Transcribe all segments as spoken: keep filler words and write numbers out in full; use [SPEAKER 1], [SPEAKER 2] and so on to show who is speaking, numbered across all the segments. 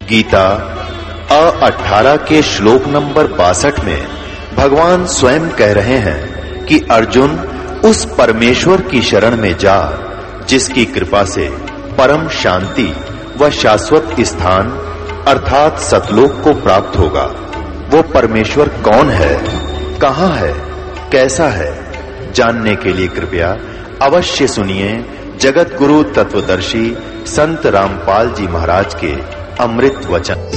[SPEAKER 1] गीता अ अठारह के श्लोक नंबर बासठ में भगवान स्वयं कह रहे हैं कि अर्जुन उस परमेश्वर की शरण में जा जिसकी कृपा से परम शांति व शाश्वत स्थान अर्थात सतलोक को प्राप्त होगा। वो परमेश्वर कौन है, कहां है, कैसा है, जानने के लिए कृपया अवश्य सुनिए जगत गुरु तत्वदर्शी संत रामपाल जी महाराज के अमृत वचन।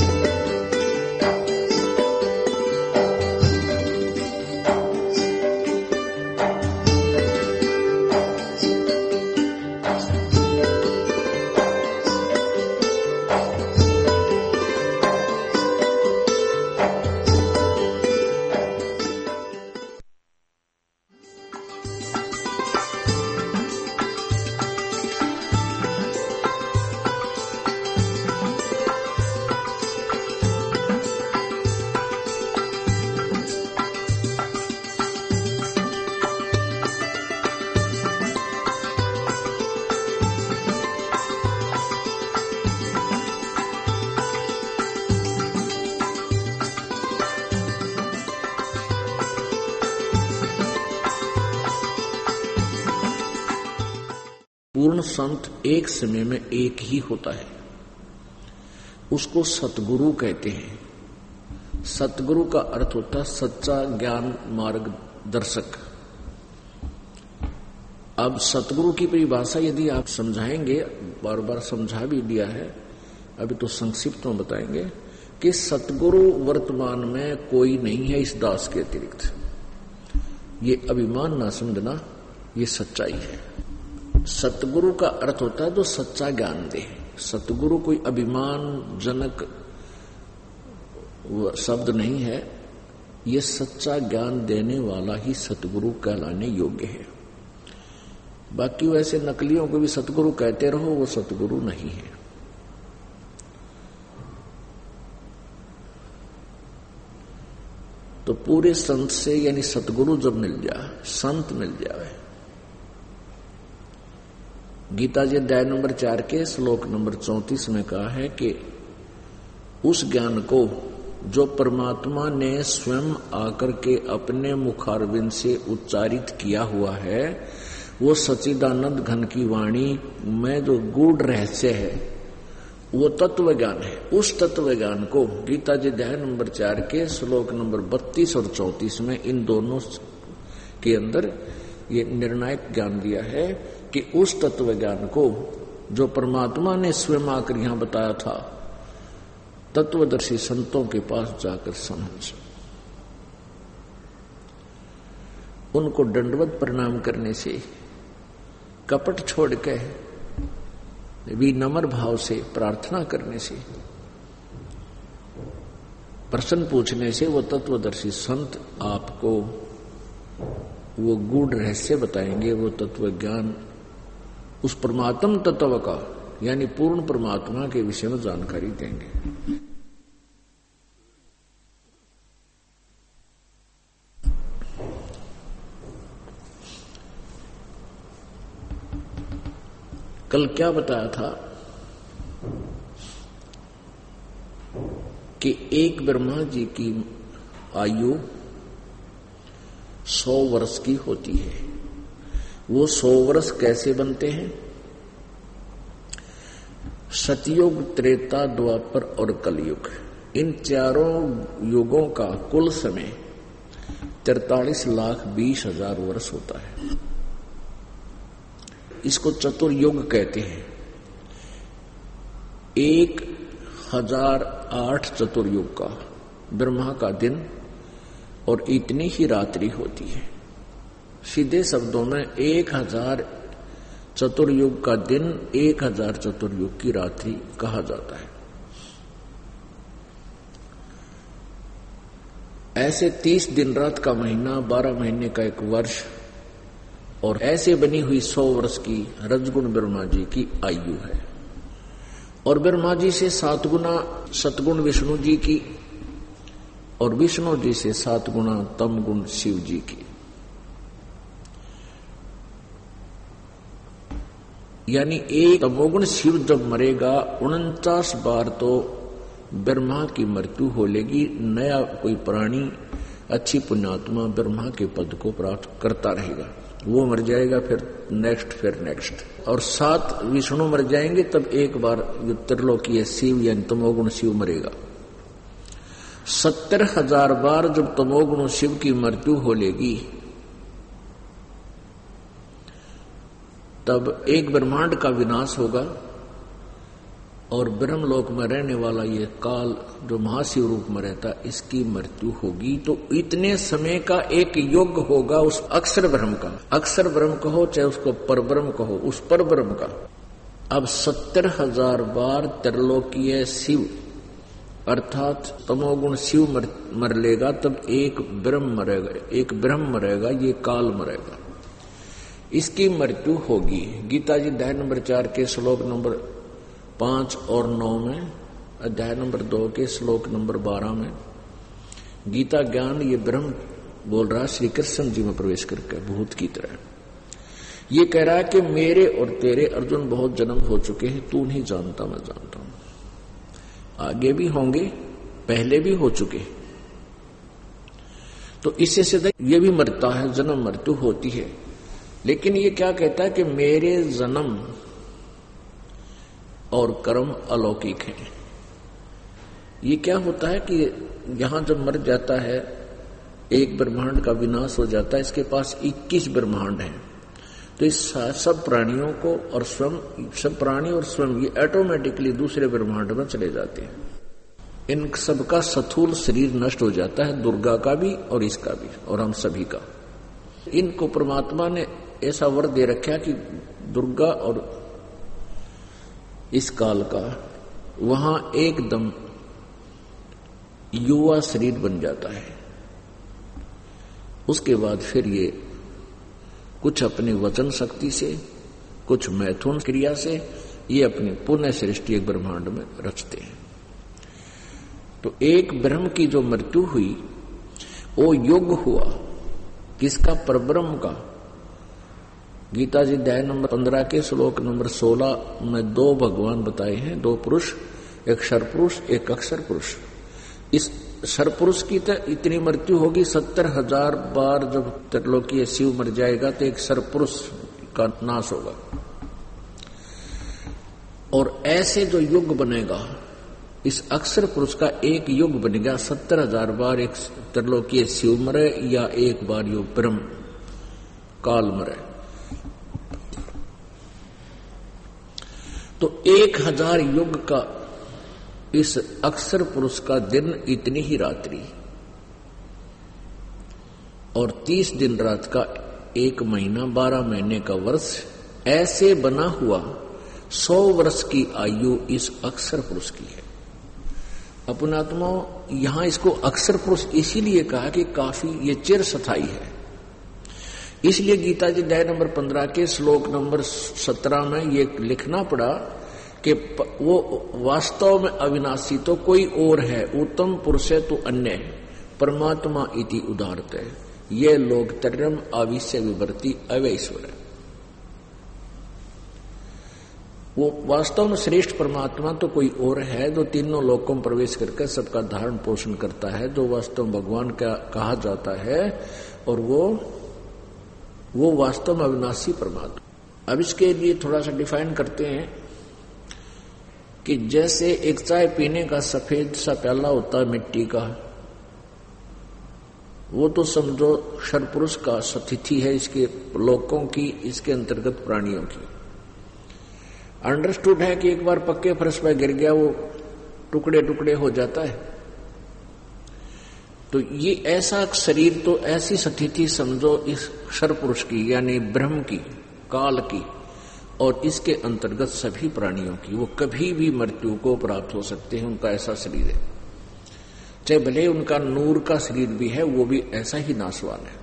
[SPEAKER 2] पूर्ण संत एक समय में एक ही होता है, उसको सतगुरु कहते हैं। सतगुरु का अर्थ होता है सच्चा ज्ञान मार्गदर्शक। अब सतगुरु की परिभाषा यदि आप समझाएंगे, बार बार समझा भी दिया है, अभी तो संक्षिप्त में बताएंगे कि सतगुरु वर्तमान में कोई नहीं है इस दास के अतिरिक्त। ये अभिमान ना समझना, ये सच्चाई है। सतगुरु का अर्थ होता है जो सच्चा ज्ञान दे। सतगुरु कोई अभिमान जनक शब्द नहीं है, ये सच्चा ज्ञान देने वाला ही सतगुरु कहलाने योग्य है। बाकी वैसे नकलियों को भी सतगुरु कहते रहो, वो सतगुरु नहीं है। तो पूरे संत से यानी सतगुरु जब मिल जाए, संत मिल जाए, गीता जी अध्याय नंबर चार के श्लोक नंबर चौंतीस में कहा है कि उस ज्ञान को जो परमात्मा ने स्वयं आकर के अपने मुखारविंद से उच्चारित किया हुआ है, वो सच्चिदानंद घन की वाणी में जो गूढ़ रहस्य है, वो तत्व ज्ञान है। उस तत्व ज्ञान को गीता जी अध्याय नंबर चार के श्लोक नंबर बत्तीस और चौंतीस में इन दोनों के अंदर ये निर्णायक ज्ञान दिया है कि उस तत्व ज्ञान को जो परमात्मा ने स्वयं आकर यहां बताया था, तत्वदर्शी संतों के पास जाकर समझ, उनको दंडवत प्रणाम करने से, कपट छोड़ के विनम्र भाव से प्रार्थना करने से, प्रश्न पूछने से वो तत्वदर्शी संत आपको वो गूढ़ रहस्य बताएंगे। वो तत्व ज्ञान उस परमात्म तत्व का यानी पूर्ण परमात्मा के विषय में जानकारी देंगे। कल क्या बताया था कि एक ब्रह्मा जी की आयु सौ वर्ष की होती है। वो सौ वर्ष कैसे बनते हैं? सतयुग, त्रेता, द्वापर और कलयुग, इन चारों युगों का कुल समय तैतालीस लाख बीस हजार वर्ष होता है। इसको चतुर्युग कहते हैं। एक हजार आठ चतुर्युग का ब्रह्मा का दिन और इतनी ही रात्रि होती है। सीधे शब्दों में एक हजार चतुर्युग का दिन, एक हजार चतुर्युग की रात्रि कहा जाता है। ऐसे तीस दिन रात का महीना, बारह महीने का एक वर्ष, और ऐसे बनी हुई सौ वर्ष की रजगुण ब्रह्मा जी की आयु है। और ब्रह्मा जी से सात गुना सतगुण विष्णु जी की, और विष्णु जी से सात गुना तम गुण शिव जी की। यानी एक तमोगुण शिव जब मरेगा, उनचास बार तो ब्रह्मा की मृत्यु हो लेगी, नया कोई प्राणी अच्छी पुण्यात्मा ब्रह्मा के पद को प्राप्त करता रहेगा, वो मर जाएगा, फिर नेक्स्ट फिर नेक्स्ट। और सात विष्णु मर जाएंगे, तब एक बार त्रिलोकीय शिव या तमोगुण शिव मरेगा। सत्तर हजार बार जब तमोगुण शिव की मृत्यु हो लेगी, तब एक ब्रह्मांड का विनाश होगा और ब्रह्मलोक में रहने वाला ये काल जो महाशिव रूप में रहता, इसकी मृत्यु होगी। तो इतने समय का एक युग होगा उस अक्षर ब्रह्म का, अक्षर ब्रह्म कहो चाहे उसको परब्रह्म कहो, उस परब्रह्म का। अब सत्तर हजार बार त्रिलोकीय शिव अर्थात तमोगुण शिव मर, मर लेगा, तब एक ब्रह्म मरेगा, एक ब्रह्म मरेगा, ये काल मरेगा, इसकी मृत्यु होगी। गीता जी अध्याय नंबर चार के श्लोक नंबर पांच और नौ में, अध्याय नंबर दो के श्लोक नंबर बारह में गीता ज्ञान ये ब्रह्म बोल रहा श्री कृष्ण जी में प्रवेश करके भूत की तरह। ये कह रहा है कि मेरे और तेरे अर्जुन बहुत जन्म हो चुके हैं, तू नहीं जानता मैं जानता हूं, आगे भी होंगे, पहले भी हो चुके। तो इससे सीधा ये भी मरता है, जन्म मृत्यु होती है। लेकिन ये क्या कहता है कि मेरे जन्म और कर्म अलौकिक हैं। ये क्या होता है कि यहां जब मर जाता है, एक ब्रह्मांड का विनाश हो जाता है, इसके पास इक्कीस ब्रह्मांड हैं। तो इस सब प्राणियों को और स्वयं, सब प्राणी और स्वयं ये ऑटोमेटिकली दूसरे ब्रह्मांड में चले जाते हैं। इन सबका स्थूल शरीर नष्ट हो जाता है, दुर्गा का भी और इसका भी और हम सभी का। इनको परमात्मा ने ऐसा वर दे रखा कि दुर्गा और इस काल का वहां एकदम युवा शरीर बन जाता है। उसके बाद फिर ये कुछ अपनी वचन शक्ति से, कुछ मैथुन क्रिया से ये अपनी पुण्य सृष्टि एक ब्रह्मांड में रचते हैं। तो एक ब्रह्म की जो मृत्यु हुई वो युग हुआ किसका? परब्रह्म का। गीता जी अध्याय नंबर पंद्रह के श्लोक नंबर सोलह में दो भगवान बताए हैं, दो पुरुष, एक सरपुरुष एक अक्षर पुरुष। इस सरपुरुष की तो इतनी मृत्यु होगी, सत्तर हजार बार जब त्रिलोकीय शिव मर जाएगा तो एक सरपुरुष का नाश होगा। और ऐसे जो युग बनेगा, इस अक्षर पुरुष का एक युग बनेगा, सत्तर हजार बार एक त्रिलोकीय शिव मरे या एक बार यो ब्रह्म काल मरे। तो एक हजार युग का इस अक्षर पुरुष का दिन इतनी ही रात्रि, और तीस दिन रात का एक महीना, बारह महीने का वर्ष, ऐसे बना हुआ सौ वर्ष की आयु इस अक्षर पुरुष की है। अपनात्मा यहां इसको अक्षर पुरुष इसीलिए कहा कि काफी ये चिर स्थायी है। इसलिए गीता जी अध्याय नंबर पंद्रह के श्लोक नंबर सत्रह में ये लिखना पड़ा कि वो वास्तव में अविनाशी तो कोई और है, उत्तम पुरुष है तो अन्य है, परमात्मा इति उदारते, ये लोग तर्यम आविश्य विवर्ती अवैश्वर है। वो वास्तव में श्रेष्ठ परमात्मा तो कोई और है जो तीनों लोकों में प्रवेश करके सबका धारण पोषण करता है, जो वास्तव में भगवान का कहा जाता है, और वो वो वास्तव में अविनाशी परमात्मा। अब इसके लिए थोड़ा सा डिफाइन करते हैं कि जैसे एक चाय पीने का सफेद सा प्याला होता है मिट्टी का, वो तो समझो क्षरपुरुष का सतिथि है, इसके लोकों की, इसके अंतर्गत प्राणियों की। अंडरस्टूड है कि एक बार पक्के फर्श पर गिर गया वो टुकड़े टुकड़े हो जाता है। तो ये ऐसा शरीर, तो ऐसी स्थिति समझो इस क्षरपुरुष की, यानी ब्रह्म की, काल की, और इसके अंतर्गत सभी प्राणियों की। वो कभी भी मृत्यु को प्राप्त हो सकते हैं, उनका ऐसा शरीर है। चाहे भले उनका नूर का शरीर भी है, वो भी ऐसा ही नाशवान है,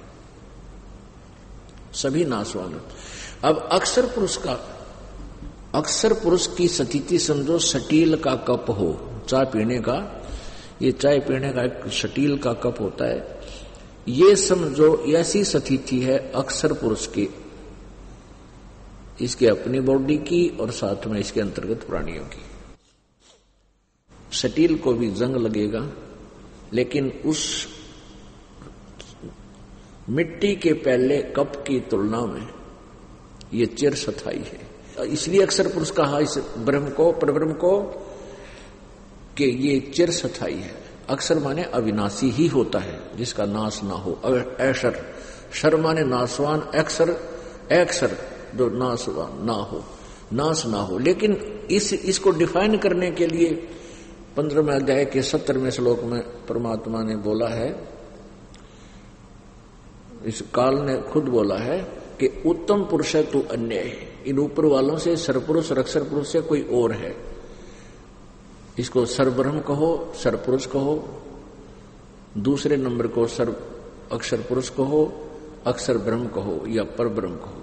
[SPEAKER 2] सभी नाशवान है। अब अक्षर पुरुष का, अक्षर पुरुष की स्थिति समझो स्टील का कप हो, चाय पीने का, ये चाय पीने का एक स्टील का कप होता है, ये समझो ऐसी स्थिति है अक्षर पुरुष की, इसके अपनी बॉडी की और साथ में इसके अंतर्गत प्राणियों की। स्टील को भी जंग लगेगा, लेकिन उस मिट्टी के पहले कप की तुलना में ये चिर स्थायी है। इसलिए अक्षर पुरुष कहा इस ब्रह्म को, परब्रह्म को, कि ये चिर स्थायी है। अक्षर माने अविनाशी ही होता है, जिसका नाश ना हो। अक्षर, शर माने नाशवान, अक्षर अक्षर जो नाशवान ना हो, नाश ना हो। लेकिन इस इसको डिफाइन करने के लिए पंद्रहवें अध्याय के सत्तरवें श्लोक में परमात्मा ने बोला है, इस काल ने खुद बोला है कि उत्तम पुरुष है तू अन्य है। इन ऊपर वालों से सरपुरुष और अक्षर पुरुष से कोई और है। इसको सरब्रह्म कहो, सरपुरुष कहो, दूसरे नंबर को सर अक्षर पुरुष कहो, अक्षर ब्रह्म कहो या पर ब्रह्म कहो।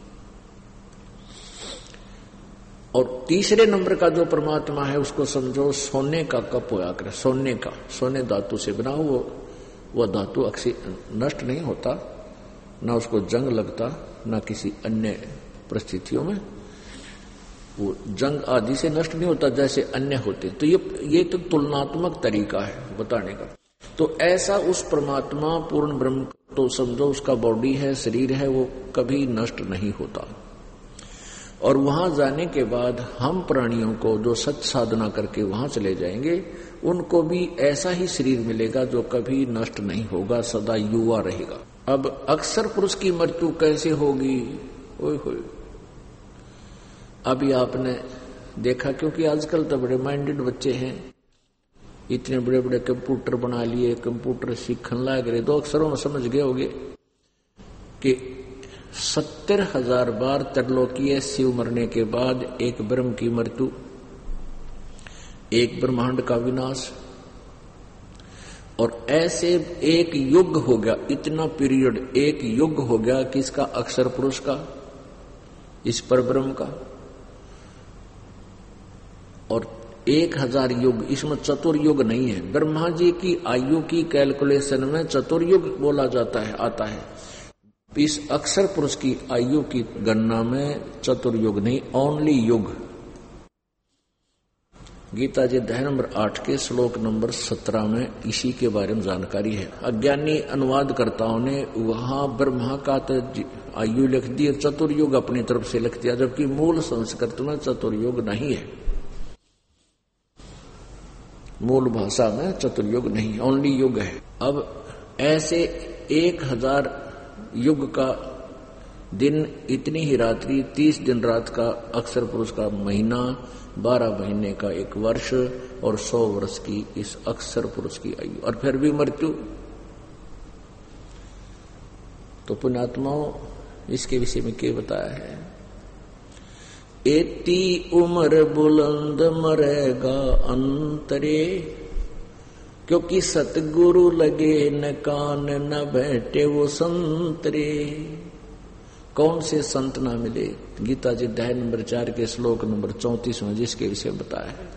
[SPEAKER 2] और तीसरे नंबर का जो परमात्मा है उसको समझो सोने का कप होया करे, सोने का, सोने धातु से बना हो। वह धातु अक्सर नष्ट नहीं होता, ना उसको जंग लगता, ना किसी अन्य परिस्थितियों में वो जंग आदि से नष्ट नहीं होता जैसे अन्य होते। तो ये ये तो तुलनात्मक तरीका है बताने का। तो ऐसा उस परमात्मा पूर्ण ब्रह्म तो समझो उसका बॉडी है, शरीर है, वो कभी नष्ट नहीं होता। और वहां जाने के बाद हम प्राणियों को जो सच साधना करके वहां चले जाएंगे, उनको भी ऐसा ही शरीर मिलेगा जो कभी नष्ट नहीं होगा, सदा युवा रहेगा। अब अक्षर पुरुष की मृत्यु कैसे होगी? ओए होए, अभी आपने देखा, क्योंकि आजकल तो बड़े माइंडेड बच्चे हैं, इतने बड़े बड़े कंप्यूटर बना लिए, कंप्यूटर सीखने लग रहे, दो अक्षरों में समझ गए होंगे कि सत्तर हजार बार त्रिलोकीय शिव मरने के बाद एक ब्रह्म की मृत्यु, एक ब्रह्मांड का विनाश, और ऐसे एक युग हो गया, इतना पीरियड, एक युग हो गया किसका? अक्षर पुरुष का, इस पर ब्रह्म का। और एक हजार युग, इसमें चतुर्युग नहीं है। ब्रह्मा जी की आयु की कैलकुलेशन में चतुर्युग बोला जाता है, आता है। इस अक्षर पुरुष की आयु की गणना में चतुर्युग नहीं, ओनली युग। गीता जी अध्याय नंबर आठ के श्लोक नंबर सत्रह में इसी के बारे में जानकारी है। अज्ञानी अनुवादकर्ताओं ने वहां ब्रह्मा का तो आयु लिख दी, चतुर्युग अपनी तरफ से लिख दिया, जबकि मूल संस्कृत में चतुर्युग नहीं है। मूल भाषा में चतुर्युग नहीं, ओनली युग है। अब ऐसे एक हजार युग का दिन, इतनी ही रात्रि, तीस दिन रात का अक्षर पुरुष का महीना, बारह महीने का एक वर्ष और सौ वर्ष की इस अक्षर पुरुष की आयु, और फिर भी मृत्यु। तो पुण्यात्माओं, इसके विषय में क्या बताया है? एती उम्र बुलंद मरेगा अंतरे, क्योंकि सतगुरु लगे न कान न बैठे वो संतरे। कौन से संत ना मिले? गीता जी अध्याय नंबर चार के श्लोक नंबर चौंतीस में जिसके विषय बताया है।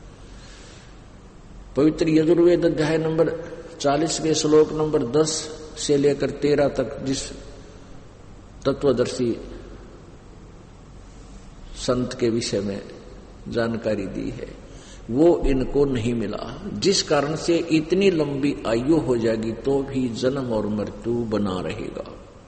[SPEAKER 2] पवित्र यजुर्वेद अध्याय नंबर चालीस के श्लोक नंबर दस से लेकर तेरह तक जिस तत्वदर्शी संत के विषय में जानकारी दी है, वो इनको नहीं मिला, जिस कारण से इतनी लंबी आयु हो जाएगी तो भी जन्म और मृत्यु बना रहेगा।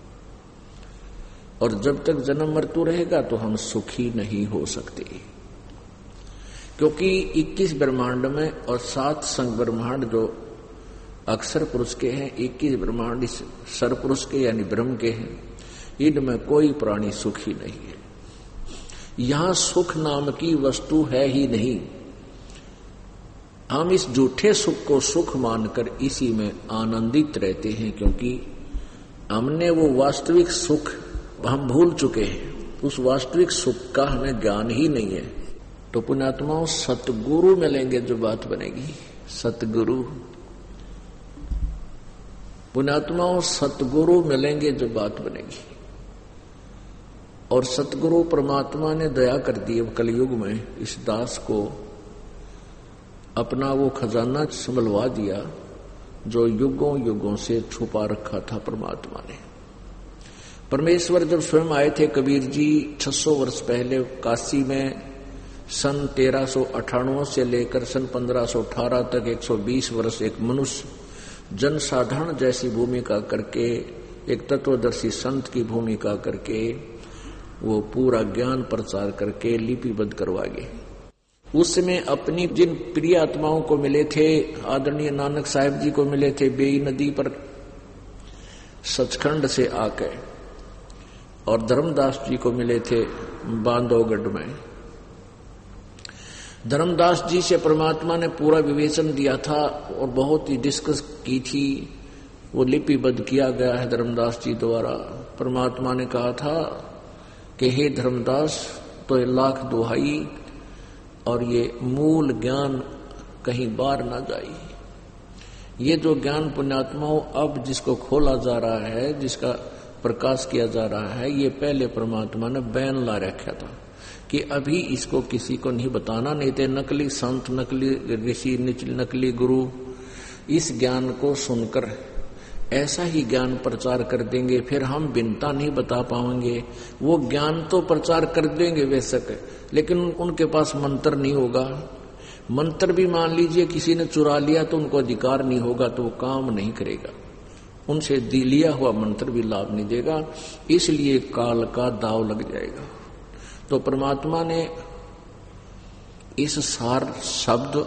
[SPEAKER 2] और जब तक जन्म मृत्यु रहेगा तो हम सुखी नहीं हो सकते, क्योंकि इक्कीस ब्रह्मांड में और सात संग ब्रह्मांड जो अक्षर पुरुष के हैं, इक्कीस ब्रह्मांड इस सर पुरुष के यानी ब्रह्म के हैं, इनमें कोई प्राणी सुखी नहीं है। यहां सुख नाम की वस्तु है ही नहीं। हम इस झूठे सुख को सुख मानकर इसी में आनंदित रहते हैं, क्योंकि हमने वो वास्तविक सुख हम भूल चुके हैं। उस वास्तविक सुख का हमें ज्ञान ही नहीं है। तो पुण्यात्माओं, सतगुरु मिलेंगे जो बात बनेगी। सतगुरु पुण्यात्माओं सतगुरु मिलेंगे जो बात बनेगी। और सतगुरु परमात्मा ने दया कर दी कलयुग में इस दास को, अपना वो खजाना संभलवा दिया जो युगों युगों से छुपा रखा था परमात्मा ने। परमेश्वर जब स्वयं आए थे, कबीर जी छह सौ वर्ष पहले काशी में सन तेरह सौ अठानवे से लेकर सन पंद्रह सौ अठारह तक एक सौ बीस वर्ष एक मनुष्य जनसाधारण जैसी भूमिका करके, एक तत्वदर्शी संत की भूमिका करके वो पूरा ज्ञान प्रचार करके लिपिबद्ध करवागे। उसमें अपनी जिन प्रिय आत्माओं को मिले थे, आदरणीय नानक साहिब जी को मिले थे बेई नदी पर सचखंड से आके, और धर्मदास जी को मिले थे बांधवगढ़ में। धर्मदास जी से परमात्मा ने पूरा विवेचन दिया था और बहुत ही डिस्कस की थी, वो लिपिबद्ध किया गया है धर्मदास जी द्वारा। परमात्मा ने कहा था कि हे धर्मदास, तो लाख दुहाई और ये मूल ज्ञान कहीं बाहर ना जाए। ये जो ज्ञान पुण्यात्माओं अब जिसको खोला जा रहा है, जिसका प्रकाश किया जा रहा है, ये पहले परमात्मा ने बैन ला रखा था कि अभी इसको किसी को नहीं बताना, नहीं तो नकली संत, नकली ऋषि, नकली गुरु इस ज्ञान को सुनकर ऐसा ही ज्ञान प्रचार कर देंगे, फिर हम भिन्नता नहीं बता पाएंगे। वो ज्ञान तो प्रचार कर देंगे बेशक, लेकिन उनके पास मंत्र नहीं होगा। मंत्र भी मान लीजिए किसी ने चुरा लिया तो उनको अधिकार नहीं होगा, तो वो काम नहीं करेगा। उनसे लिया हुआ मंत्र भी लाभ नहीं देगा, इसलिए काल का दाव लग जाएगा। तो परमात्मा ने इस सार शब्द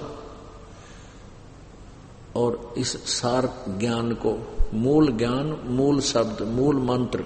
[SPEAKER 2] और इस सार ज्ञान को, मूल ज्ञान, मूल शब्द, मूल मंत्र,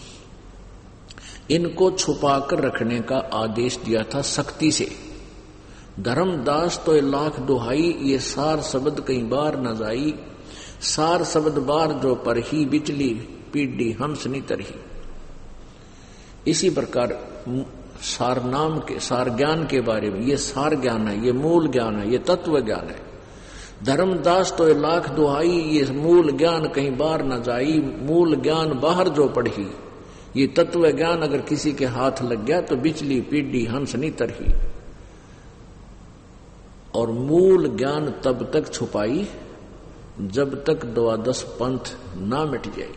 [SPEAKER 2] इनको छुपाकर रखने का आदेश दिया था सख्ती से। धर्मदास तो लाख दुहाई, ये सार शब्द कई बार न जाई, सार शब्द बार जो पर ही बिचली पीढ़ी हंस नहीं तरही। इसी प्रकार सार नाम के, सार ज्ञान के बारे में, ये सार ज्ञान है, ये मूल ज्ञान है, ये तत्व ज्ञान है। धर्मदास तो लाख दुहाई, ये मूल ज्ञान कहीं बाहर न जाई, मूल ज्ञान बाहर जो पढ़ी। ये तत्व ज्ञान अगर किसी के हाथ लग गया तो बिचली पीढ़ी हंस नहीं तरही। और मूल ज्ञान तब तक छुपाई जब तक द्वादश पंथ ना मिट जाए।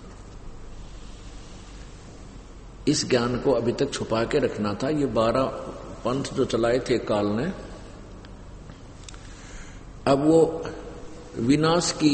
[SPEAKER 2] इस ज्ञान को अभी तक छुपा के रखना था। ये बारह पंथ जो चलाए थे काल ने, अब वो विनाश की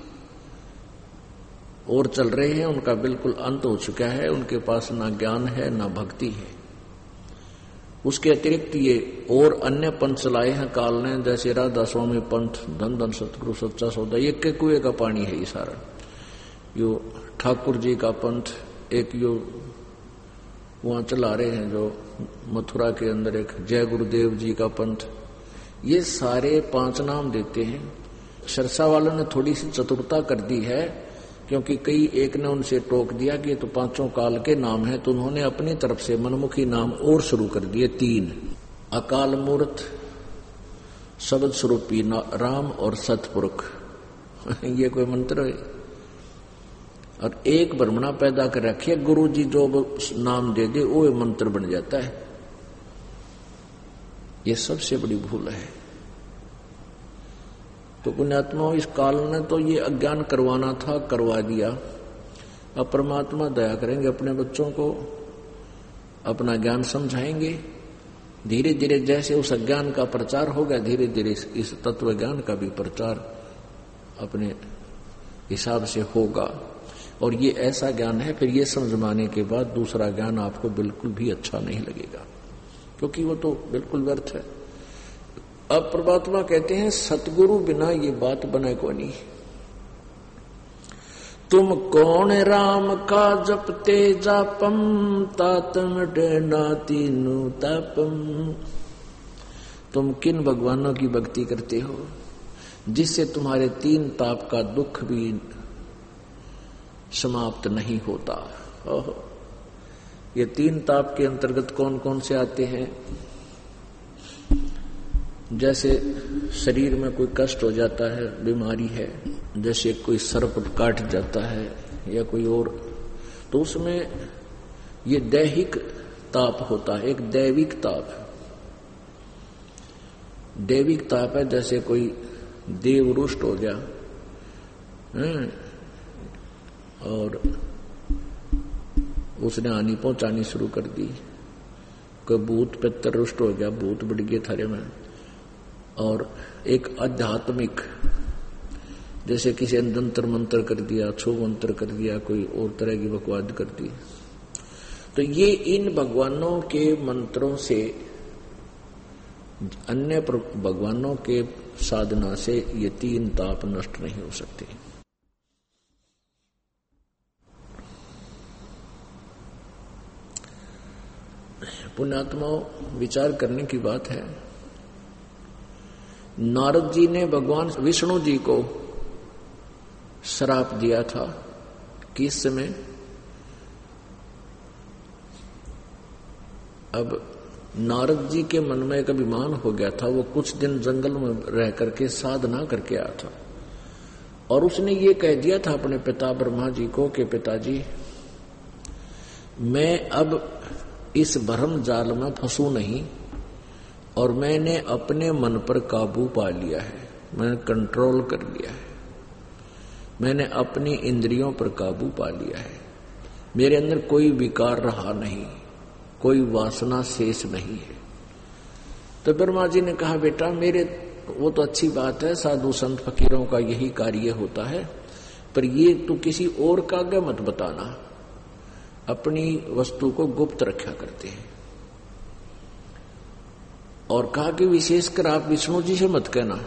[SPEAKER 2] ओर चल रहे हैं, उनका बिल्कुल अंत हो चुका है। उनके पास ना ज्ञान है ना भक्ति है। उसके अतिरिक्त ये और अन्य पंथ चलाए हैं काल ने, जैसे राधा स्वामी पंथ, धन धन सतगुरु सच्चा सौदा, ये के कुएं का पानी है ये सारा। यो ठाकुर जी का पंथ, एक यो वहां चला रहे हैं जो मथुरा के अंदर एक जय गुरुदेव जी का पंथ। ये सारे पांच नाम देते हैं। सरसा वालों ने थोड़ी सी चतुरता कर दी है, क्योंकि कई एक ने उनसे टोक दिया कि ये तो पांचों काल के नाम हैं, तो उन्होंने अपनी तरफ से मनमुखी नाम और शुरू कर दिए तीन। अकाल मूर्त, शब्द स्वरूपी राम और सतपुरुष ये कोई मंत्र है? और एक ब्रह्मणा पैदा कर रखी है, गुरु जी जो नाम दे दे वो मंत्र बन जाता है। ये सबसे बड़ी भूल है। तो पुण्यात्मा इस काल ने तो ये अज्ञान करवाना था, करवा दिया। अब परमात्मा दया करेंगे, अपने बच्चों को अपना ज्ञान समझाएंगे। धीरे धीरे जैसे उस अज्ञान का प्रचार होगा, धीरे धीरे इस तत्व ज्ञान का भी प्रचार अपने हिसाब से होगा। और ये ऐसा ज्ञान है, फिर ये समझाने के बाद दूसरा ज्ञान आपको बिल्कुल भी अच्छा नहीं लगेगा, क्योंकि वो तो बिल्कुल व्यर्थ है। अब परमात्मा कहते हैं सतगुरु बिना ये बात बने को नहीं। तुम कौन राम का जपते जापम, तातम डेना तीनू तापम। तुम किन भगवानों की भक्ति करते हो जिससे तुम्हारे तीन ताप का दुख भी समाप्त नहीं होता। ओहो, ये तीन ताप के अंतर्गत कौन कौन से आते हैं? जैसे शरीर में कोई कष्ट हो जाता है, बीमारी है, जैसे कोई सर्प काट जाता है या कोई और, तो उसमें ये दैहिक ताप होता है। एक दैविक ताप, दैविक ताप है, जैसे कोई देव रुष्ट हो गया है और उसने हानि पहुंचानी शुरू कर दी, कोई भूत पितर रुष्ट हो गया, भूत बढ़ गए थारे में, और एक आध्यात्मिक जैसे किसी ने तंत्र मंत्र कर दिया, छो मंत्र कर दिया, कोई और तरह की बकवाद कर दी। तो ये इन भगवानों के मंत्रों से, अन्य भगवानों के साधना से ये तीन ताप नष्ट नहीं हो सकते। पुण्यात्माओं, विचार करने की बात है। नारद जी ने भगवान विष्णु जी को श्राप दिया था। किस समय? अब नारद जी के मन में एक अभिमान हो गया था। वो कुछ दिन जंगल में रह करके साधना करके आया था, और उसने ये कह दिया था अपने पिता ब्रह्मा जी को कि पिताजी, मैं अब इस भ्रम जाल में फंसू नहीं, और मैंने अपने मन पर काबू पा लिया है, मैंने कंट्रोल कर लिया है, मैंने अपनी इंद्रियों पर काबू पा लिया है, मेरे अंदर कोई विकार रहा नहीं, कोई वासना शेष नहीं है। तो ब्रह्मा जी ने कहा, बेटा मेरे, वो तो अच्छी बात है, साधु संत फकीरों का यही कार्य होता है, पर ये तू किसी और का आगे मत बताना, अपनी वस्तु को गुप्त रखा करते हैं। और कहा कि विशेषकर आप विष्णु जी से मत कहना।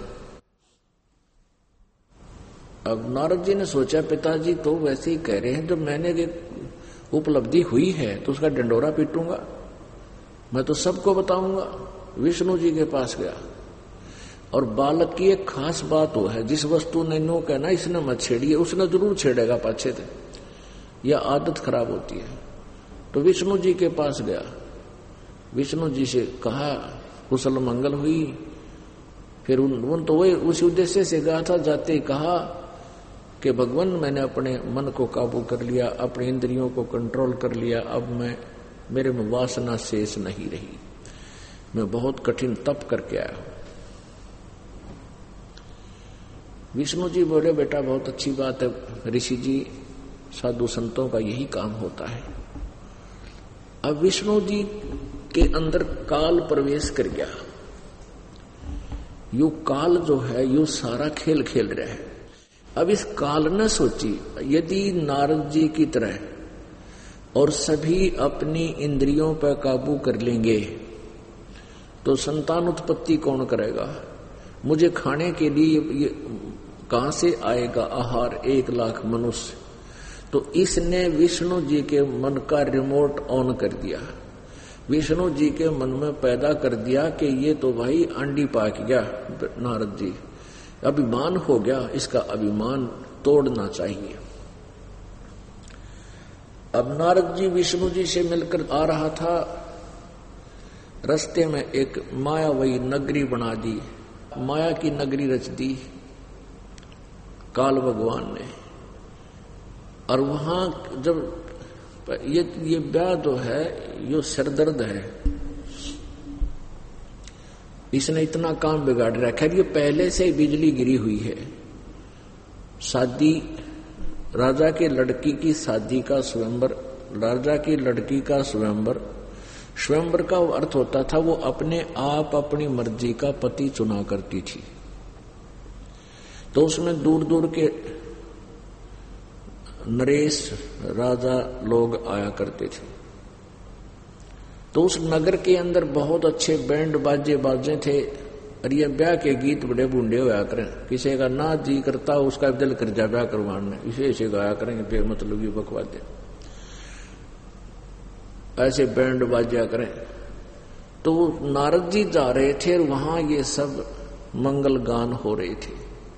[SPEAKER 2] अब नारद जी ने सोचा, पिताजी तो वैसे ही कह रहे हैं, जब मैंने उपलब्धि हुई है तो उसका डंडोरा पीटूंगा, मैं तो सबको बताऊंगा। विष्णु जी के पास गया, और बालक की एक खास बात वो है, जिस वस्तु ने नो कहना इसने मत छेड़िए, उसने जरूर छेड़ेगा पाछे से, यह आदत खराब होती है। तो विष्णु जी के पास गया, विष्णु जी से कहा कुशल मंगल हुई। फिर उन, उन तो वही उसी उद्देश्य से गया था, जाते ही कहा कि भगवान मैंने अपने मन को काबू कर लिया, अपने इंद्रियों को कंट्रोल कर लिया, अब मैं, मेरे में वासना शेष नहीं रही, मैं बहुत कठिन तप करके आया हूं। विष्णु जी बोले, बेटा बहुत अच्छी बात है ऋषि जी, साधु संतों का यही काम होता है। अब विष्णु जी के अंदर काल प्रवेश कर गया। यू काल जो है यू सारा खेल खेल रहा है। अब इस काल ने सोची, यदि नारद जी की तरह और सभी अपनी इंद्रियों पर काबू कर लेंगे तो संतान उत्पत्ति कौन करेगा? मुझे खाने के लिए ये कहां से आएगा आहार? एक लाख मनुष्य। तो इसने विष्णु जी के मन का रिमोट ऑन कर दिया, विष्णु जी के मन में पैदा कर दिया कि ये तो भाई अंडी पाक गया नारद जी, अभिमान हो गया, इसका अभिमान तोड़ना चाहिए। अब नारद जी विष्णु जी से मिलकर आ रहा था, रास्ते में एक मायावही नगरी बना दी, माया की नगरी रच दी काल भगवान ने। और वहां जब ये ये ब्याह जो है ये सिरदर्द है, इसने इतना काम बिगाड़ रखा है। ये पहले से ही बिजली गिरी हुई है। शादी, राजा के लड़की की शादी का स्वयंवर, राजा की लड़की का स्वयंवर, स्वयंवर का अर्थ होता था वो अपने आप अपनी मर्जी का पति चुना करती थी। तो उसमें दूर दूर के नरेश राजा लोग आया करते थे। तो उस नगर के अंदर बहुत अच्छे बैंड बाजे बाजे थे, और ये ब्याह के गीत बड़े बूढ़े होया करें। किसी का ना जी करता उसका दिल कर जा ब्याह करवाने, इसे इसे गाया करेंगे, फिर मतलब ये बकवादे ऐसे बैंड बाजा करें। तो नारद जी जा रहे थे और वहां ये सब मंगल गान हो रहे थे।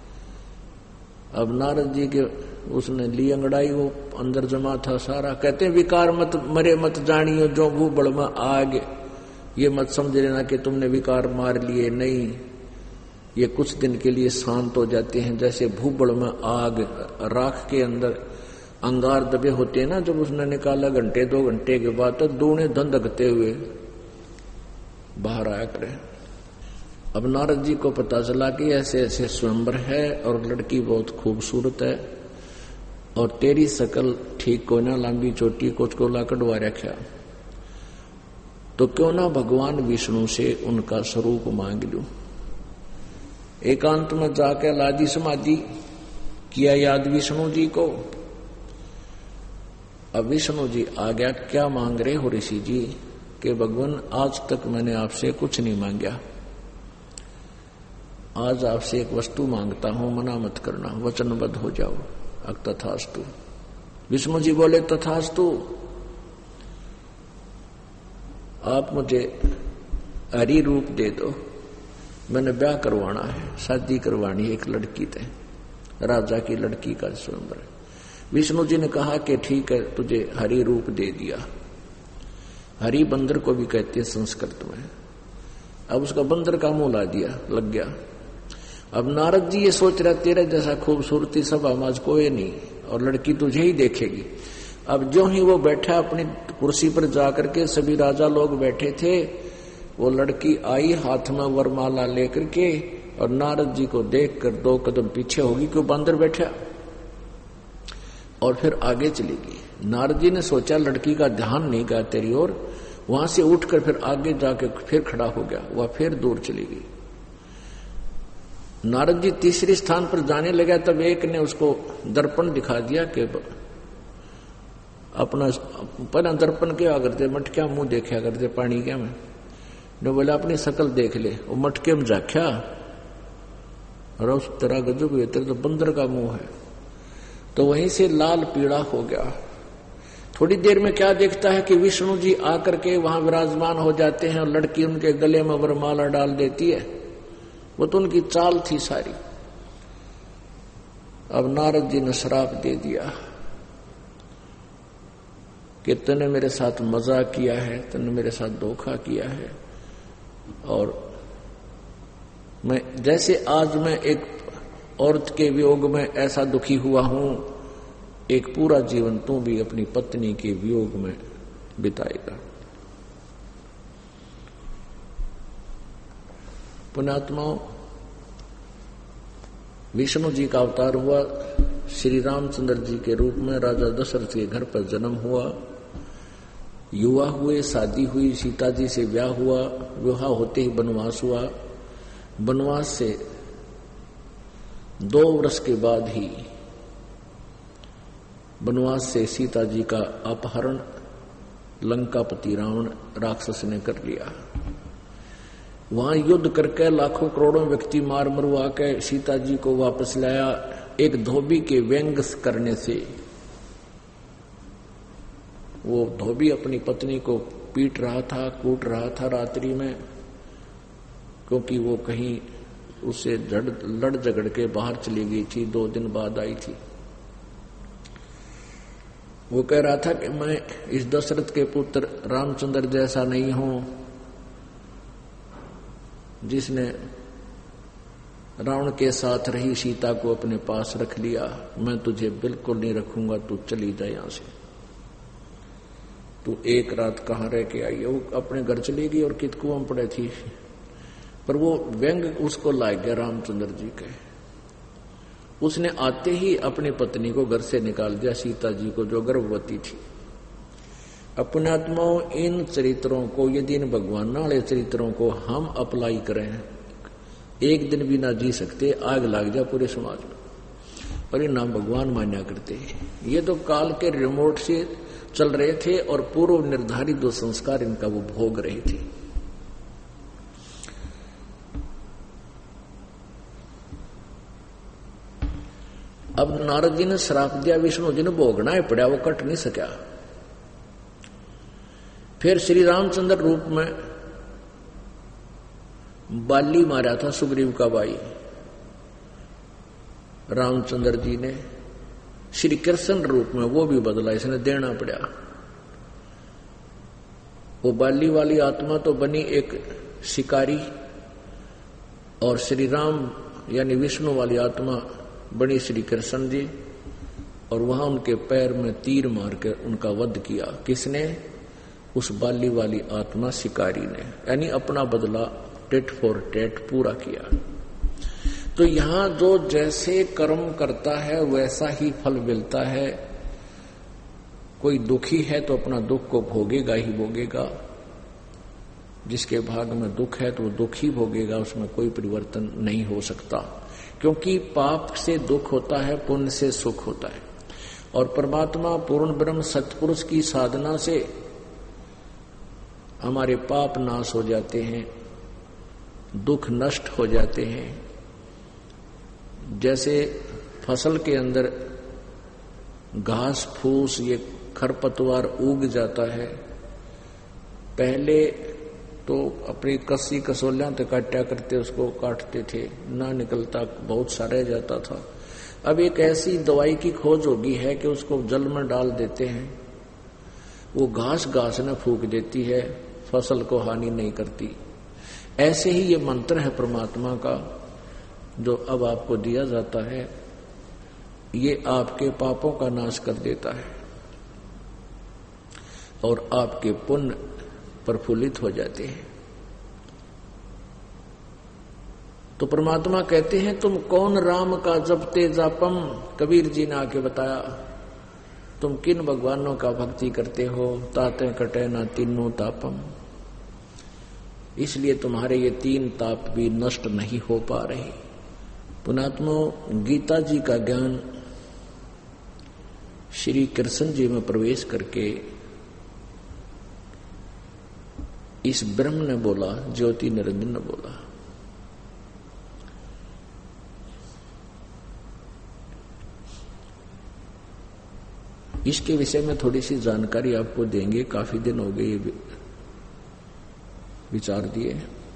[SPEAKER 2] अब नारद जी के उसने ली अंगड़ाई, वो अंदर जमा था सारा। कहते हैं विकार मत मरे मत जानियो जो भूबड़ में आग, ये मत समझ लेना कि तुमने विकार मार लिए, नहीं, ये कुछ दिन के लिए शांत हो जाते हैं। जैसे भूबड़ में आग, राख के अंदर अंगार दबे होते हैं ना, जब उसने निकाला घंटे दो घंटे के बाद तो दूने धंधकते हुए बाहर आया करे। अब नारद जी को पता चला कि ऐसे ऐसे स्वयंवर है और लड़की बहुत खूबसूरत है, और तेरी शकल ठीक को ना, लंबी चोटी कुछ को ला कटवा रखा। तो क्यों ना भगवान विष्णु से उनका स्वरूप मांग लूं। एकांत में जाकर लादी समाधि किया याद विष्णु जी को। अब विष्णु जी आ गया, क्या मांग रहे हो ऋषि जी? कि भगवान आज तक मैंने आपसे कुछ नहीं मांगा, आज आपसे एक वस्तु मांगता हूं, मना मत करना, वचनबद्ध हो जाओ। अब तथास्तु। विष्णु जी बोले तथास्तु, आप मुझे हरि रूप दे दो, मैंने ब्याह करवाना है, शादी करवानी है एक लड़की से, राजा की लड़की का स्वयंवर। विष्णु जी ने कहा कि ठीक है, तुझे हरि रूप दे दिया। हरि बंदर को भी कहते हैं संस्कृत में। अब उसका बंदर का मुंह ला दिया, लग गया। अब नारद जी ये सोच रहे, तेरे जैसा खूबसूरती सब समाज कोई नहीं और लड़की तुझे ही देखेगी। अब जो ही वो बैठा अपनी कुर्सी पर जाकर के, सभी राजा लोग बैठे थे, वो लड़की आई हाथ में वरमाला लेकर के और नारद जी को देखकर दो कदम पीछे होगी, क्यों बंदर बैठा, और फिर आगे चली गई। नारद जी ने सोचा लड़की का ध्यान नहीं गया तेरी ओर, वहां से उठकर फिर आगे जाके फिर खड़ा हो गया, वह फिर दूर चली गई। नारद जी तीसरी स्थान पर जाने लगा, तब एक ने उसको दर्पण दिखा दिया कि अपना पहला दर्पण क्या करते, मटक्या मुंह देखा करते पानी क्या में, ने बोला अपनी शकल देख ले। वो मटके में जाख्या, और उस तरह गजब हुए, तेरे तो बंदर का मुंह है। तो वहीं से लाल पीड़ा हो गया। थोड़ी देर में क्या देखता है कि विष्णु जी आकर के वहां विराजमान हो जाते हैं और लड़की उनके गले में वरमाला डाल देती है। वो तो उनकी चाल थी सारी। अब नारद जी ने श्राप दे दिया कि तूने मेरे साथ मजाक किया है, तूने मेरे साथ धोखा किया है, और मैं जैसे आज मैं एक औरत के वियोग में ऐसा दुखी हुआ हूं, एक पूरा जीवन तू भी अपनी पत्नी के वियोग में बिताएगा। पुण्यात्माओं, विष्णु जी का अवतार हुआ, श्री रामचंद्र जी के रूप में राजा दशरथ के घर पर जन्म हुआ, युवा हुए, शादी हुई, सीता जी से ब्याह हुआ, विवाह होते ही वनवास हुआ। वनवास से दो वर्ष के बाद ही वनवास से सीता जी का अपहरण लंकापति रावण राक्षस ने कर लिया। वहां युद्ध करके लाखों करोड़ों व्यक्ति मार मरवा के सीता जी को वापस लाया। एक धोबी के व्यंग करने से वो धोबी अपनी पत्नी को पीट रहा था, कूट रहा था रात्रि में, क्योंकि वो कहीं उससे लड़ झगड़ के बाहर चली गई थी, दो दिन बाद आई थी। वो कह रहा था कि मैं इस दशरथ के पुत्र रामचंद्र जैसा नहीं हूं जिसने रावण के साथ रही सीता को अपने पास रख लिया। मैं तुझे बिल्कुल नहीं रखूंगा, तू चली जा यहां से। तू एक रात कहां रह के आई? वो अपने घर चली गई और कित कुआं पड़े थी, पर वो व्यंग उसको लाग गया रामचंद्र जी के। उसने आते ही अपनी पत्नी को घर से निकाल दिया, सीता जी को जो गर्भवती थी। अपने आत्माओं, इन चरित्रों को, यदि इन भगवान वाले चरित्रों को हम अप्लाई करें, एक दिन भी ना जी सकते, आग लग जा पूरे समाज में। परिणाम भगवान मान्या करते हैं। ये तो काल के रिमोट से चल रहे थे और पूर्व निर्धारित दो संस्कार इनका वो भोग रहे थे। अब नारद जी ने श्राप दिया, विष्णु जी ने भोगना ही पड़ा, वो कट नहीं सका। फिर श्री रामचंद्र रूप में बाली मारा था सुग्रीव का भाई रामचंद्र जी ने। श्री कृष्ण रूप में वो भी बदला, इसने देना पड़ा। वो बाली वाली आत्मा तो बनी एक शिकारी, और श्री राम यानी विष्णु वाली आत्मा बनी श्री कृष्ण जी, और वहां उनके पैर में तीर मार के उनका वध किया। किसने? उस बाली वाली आत्मा शिकारी ने, यानी अपना बदला टेट फॉर टेट पूरा किया। तो यहां जो जैसे कर्म करता है वैसा ही फल मिलता है। कोई दुखी है तो अपना दुख को भोगेगा ही भोगेगा, जिसके भाग में दुख है तो वो दुख ही भोगेगा, उसमें कोई परिवर्तन नहीं हो सकता, क्योंकि पाप से दुख होता है, पुण्य से सुख होता है। और परमात्मा पूर्ण ब्रह्म सत्पुरुष की साधना से हमारे पाप नाश हो जाते हैं, दुख नष्ट हो जाते हैं। जैसे फसल के अंदर घास फूस ये खरपतवार उग जाता है, पहले तो अपनी कस्सी कसोलियां तक काटा करते उसको काटते थे, ना निकलता बहुत सा रह जाता था। अब एक ऐसी दवाई की खोज होगी है कि उसको जल में डाल देते हैं, वो घास घास न फूंक देती है, फसल को हानि नहीं करती। ऐसे ही ये मंत्र है परमात्मा का जो अब आपको दिया जाता है, ये आपके पापों का नाश कर देता है और आपके पुण्य प्रफुल्लित हो जाते हैं। तो परमात्मा कहते हैं तुम कौन राम का जपते जापम, कबीर जी ने आके बताया तुम किन भगवानों का भक्ति करते हो, ताते कटे ना तीनों तापम, इसलिए तुम्हारे ये तीन ताप भी नष्ट नहीं हो पा रहे। पुणात्मो, गीता जी का ज्ञान श्री कृष्ण जी में प्रवेश करके इस ब्रह्म ने बोला, ज्योति निरंजन ने बोला। इसके विषय में थोड़ी सी जानकारी आपको देंगे, काफी दिन हो गए ये विचार दिए।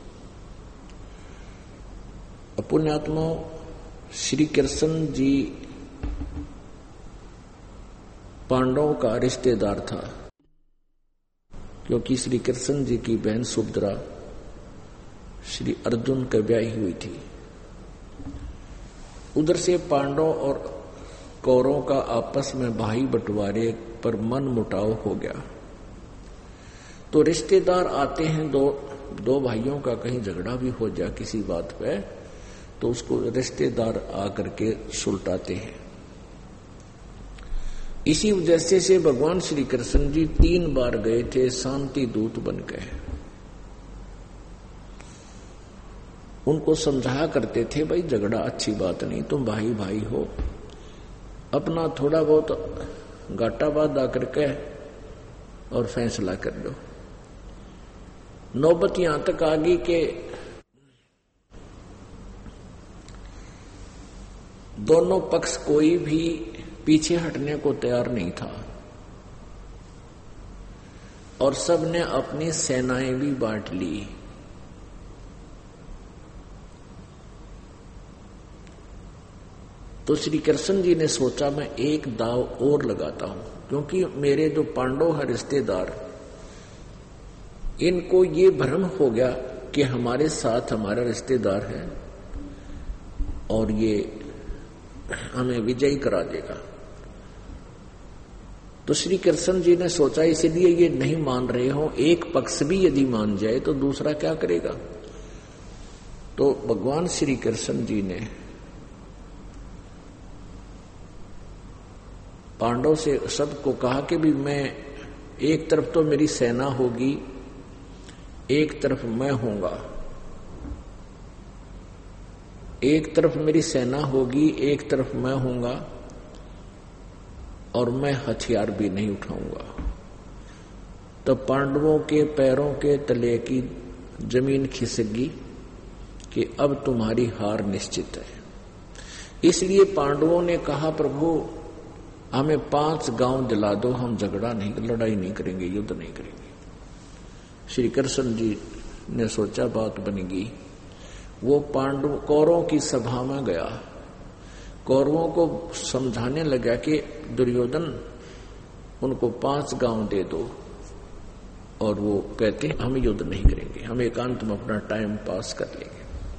[SPEAKER 2] पुण्यात्मा, श्री कृष्ण जी पांडवों का रिश्तेदार था, क्योंकि श्री कृष्ण जी की बहन सुभद्रा श्री अर्जुन के ब्याही हुई थी। उधर से पांडव और कौरवों का आपस में भाई बंटवारे पर मन मुटाव हो गया। तो रिश्तेदार आते हैं, दो दो भाइयों का कहीं झगड़ा भी हो जाए किसी बात पे, तो उसको रिश्तेदार आकर के सुलटाते हैं। इसी वजह से, से भगवान श्री कृष्ण जी तीन बार गए थे शांति दूत बनकर, उनको समझाया करते थे भाई झगड़ा अच्छी बात नहीं, तुम भाई भाई हो, अपना थोड़ा बहुत घाटा वादा करके और फैसला कर लो। नौबत यहां तक आ गई कि दोनों पक्ष कोई भी पीछे हटने को तैयार नहीं था और सबने अपनी सेनाएं भी बांट ली। तो श्री कृष्ण जी ने सोचा मैं एक दाव और लगाता हूं, क्योंकि मेरे जो पांडव है रिश्तेदार, इनको ये भ्रम हो गया कि हमारे साथ हमारा रिश्तेदार है और ये हमें विजयी करा देगा। तो श्री कृष्ण जी ने सोचा इसलिए ये नहीं मान रहे हो, एक पक्ष भी यदि मान जाए तो दूसरा क्या करेगा। तो भगवान श्री कृष्ण जी ने पांडव से सबको कहा कि भी मैं, एक तरफ तो मेरी सेना होगी, एक तरफ मैं होऊंगा, एक तरफ मेरी सेना होगी, एक तरफ मैं होऊंगा और मैं हथियार भी नहीं उठाऊंगा। तो पांडवों के पैरों के तले की जमीन खिसकी कि अब तुम्हारी हार निश्चित है। इसलिए पांडवों ने कहा प्रभु हमें पांच गांव दिला दो, हम झगड़ा नहीं, लड़ाई नहीं करेंगे, युद्ध नहीं करेंगे। श्री कृष्ण जी ने सोचा बात बनेगी। वो पांडव कौरवों की सभा में गया, कौरवों को समझाने लगा कि दुर्योधन उनको पांच गांव दे दो, और वो कहते हम युद्ध नहीं करेंगे, हम एकांत में अपना टाइम पास कर लेंगे।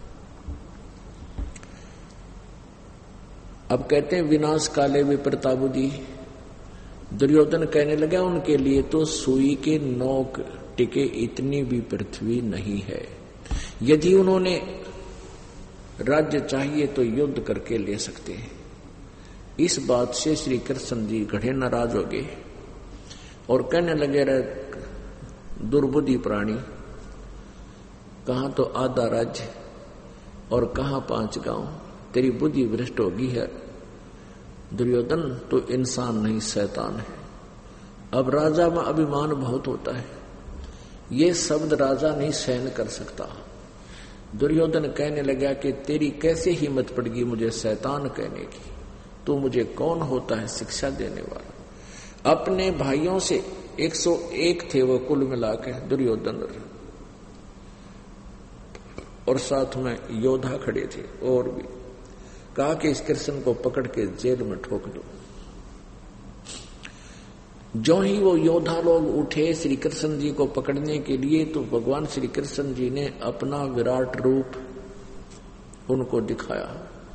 [SPEAKER 2] अब कहते हैं विनाश काले विपरीताबुद्धि। दुर्योधन कहने लगा उनके लिए तो सुई के नोक टिके इतनी भी पृथ्वी नहीं है, यदि उन्होंने राज्य चाहिए तो युद्ध करके ले सकते हैं। इस बात से श्री कृष्ण जी घड़े नाराज हो गए और कहने लगे रहे दुर्बुद्धि प्राणी, कहाँ तो आधा राज्य और कहाँ पांच गांव। तेरी बुद्धि भ्रष्ट होगी है दुर्योधन, तो इंसान नहीं शैतान है। अब राजा में अभिमान बहुत होता है, ये शब्द राजा नहीं सहन कर सकता। दुर्योधन कहने लगा कि तेरी कैसे हिम्मत पड़गी मुझे शैतान कहने की, तू मुझे कौन होता है शिक्षा देने वाला। अपने भाइयों से एक सौ एक थे वो कुल मिला के दुर्योधन, और साथ में योद्धा खड़े थे और भी। कहा कि इस कृष्ण को पकड़ के जेल में ठोक दो। जो ही वो योद्धा लोग उठे श्री कृष्ण जी को पकड़ने के लिए, तो भगवान श्री कृष्ण जी ने अपना विराट रूप उनको दिखाया।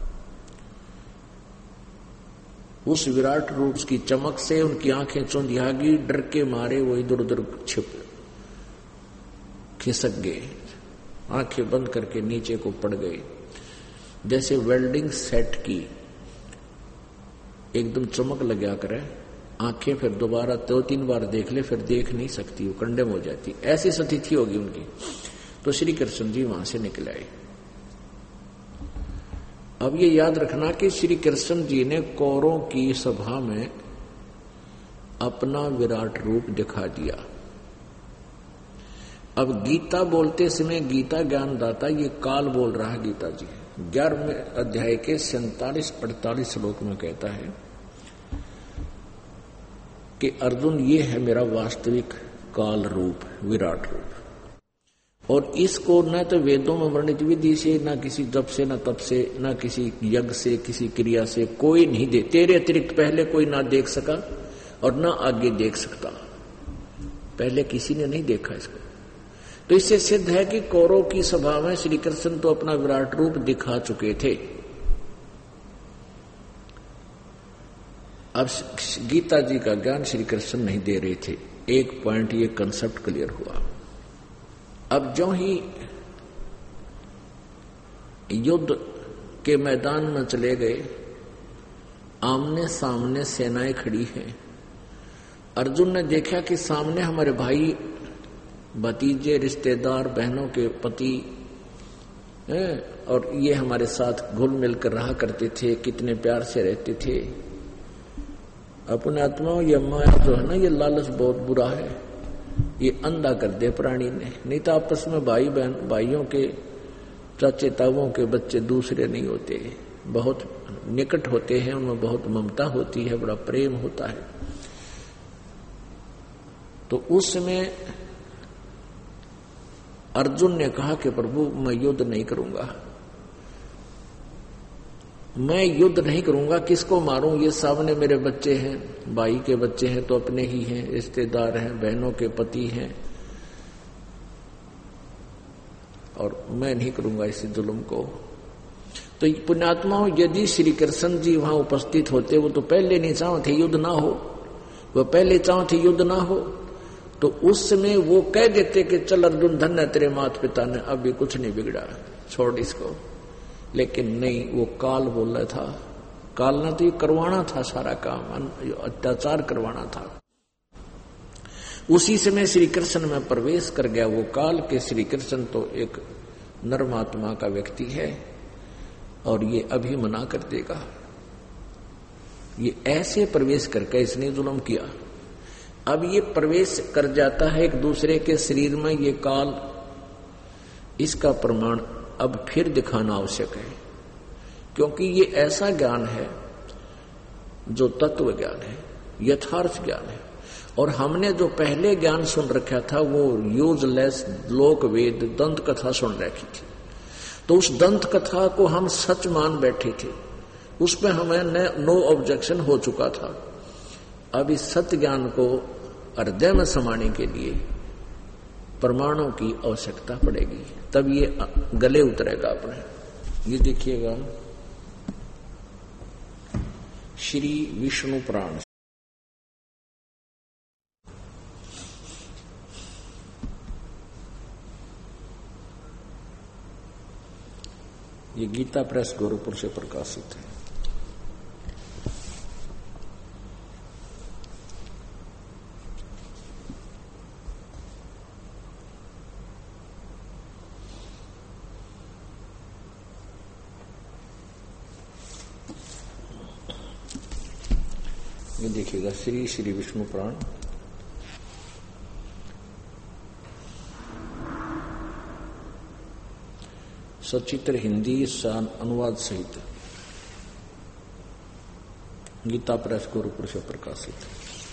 [SPEAKER 2] उस विराट रूप की चमक से उनकी आंखें चौंधिया गई, डर के मारे वो इधर उधर छिप खिसक गए, आंखें बंद करके नीचे को पड़ गए। जैसे वेल्डिंग सेट की एकदम चमक लगा करे, आंखें फिर दोबारा दो तीन बार देख ले फिर देख नहीं सकती, वो कंडेम हो जाती, ऐसी स्थिति होगी उनकी। तो श्री कृष्ण जी वहां से निकल आए। अब ये याद रखना कि श्री कृष्ण जी ने कौरों की सभा में अपना विराट रूप दिखा दिया। अब गीता बोलते समय गीता ज्ञानदाता ये काल बोल रहा है। गीता जी ग्यारहवें अध्याय के सैंतालीस अड़तालीस श्लोक में कहता है कि अर्जुन ये है मेरा वास्तविक काल रूप, विराट रूप। और इसको न तो वेदों में वर्णित विधि से, न किसी जप से, न तप से, न किसी यज्ञ से, किसी क्रिया से कोई नहीं दे, तेरे अतिरिक्त पहले कोई ना देख सका और ना आगे देख सकता। पहले किसी ने नहीं देखा इसको। तो इससे सिद्ध है कि कौरव की सभा में श्री कृष्ण तो अपना विराट रूप दिखा चुके थे। अब गीता जी का ज्ञान श्री कृष्ण नहीं दे रहे थे। एक पॉइंट ये कंसेप्ट क्लियर हुआ। अब जो ही युद्ध के मैदान में चले गए, आमने सामने सेनाएं खड़ी हैं। अर्जुन ने देखा कि सामने हमारे भाई, भतीजे, रिश्तेदार, बहनों के पति हैं, और ये हमारे साथ घुल मिल कर रहा करते थे, कितने प्यार से रहते थे। अपने आत्माओं ये माया जो है ना, ये लालच बहुत बुरा है, ये अंधा कर दे प्राणी ने। नहीं तो आपस में भाई बहन, भाइयों के चाचे तावों के बच्चे दूसरे नहीं होते, बहुत निकट होते हैं, उनमें बहुत ममता होती है, बड़ा प्रेम होता है। तो उस समय अर्जुन ने कहा कि प्रभु मैं युद्ध नहीं करूंगा, मैं युद्ध नहीं करूंगा, किसको मारूं? ये सामने मेरे बच्चे हैं, भाई के बच्चे हैं तो अपने ही हैं, रिश्तेदार हैं, बहनों के पति हैं, और मैं नहीं करूंगा इस जुल्म को। तो पुण्यात्माओं, यदि श्री कृष्ण जी वहां उपस्थित होते, वो तो पहले नहीं चाहते युद्ध ना हो, वो पहले चाहते युद्ध ना हो, तो उस समय वो कह देते कि चल अर्जुन, धन्य तेरे माता पिता ने, अभी कुछ नहीं बिगड़ा, छोड़ इसको। लेकिन नहीं, वो काल बोल रहा था। काल ने तो ये करवाना था सारा काम, अत्याचार करवाना था। उसी समय श्री कृष्ण में प्रवेश कर गया वो काल के। श्री कृष्ण तो एक नरमात्मा का व्यक्ति है और ये अभी मना कर देगा। ये ऐसे प्रवेश करके इसने जुल्म किया। अब ये प्रवेश कर जाता है एक दूसरे के शरीर में, ये काल, इसका प्रमाण अब फिर दिखाना आवश्यक है, क्योंकि ये ऐसा ज्ञान है जो तत्व ज्ञान है, यथार्थ ज्ञान है। और हमने जो पहले ज्ञान सुन रखा था वो यूजलेस लोक वेद दंत कथा सुन रखी थी, तो उस दंत कथा को हम सच मान बैठे थे, उसमें हमें नो ऑब्जेक्शन हो चुका था। अब इस सत्य ज्ञान को हृदय में समाने के लिए प्रमाणों की आवश्यकता पड़ेगी, तब ये गले उतरेगा अपने। ये देखिएगा श्री विष्णु पुराण, ये गीता प्रेस गोरखपुर से प्रकाशित है। ये देखिएगा श्री श्री विष्णु पुराण सचित्र हिंदी अनुवाद सहित गीता प्रेस गोरखपुर से प्रकाशित।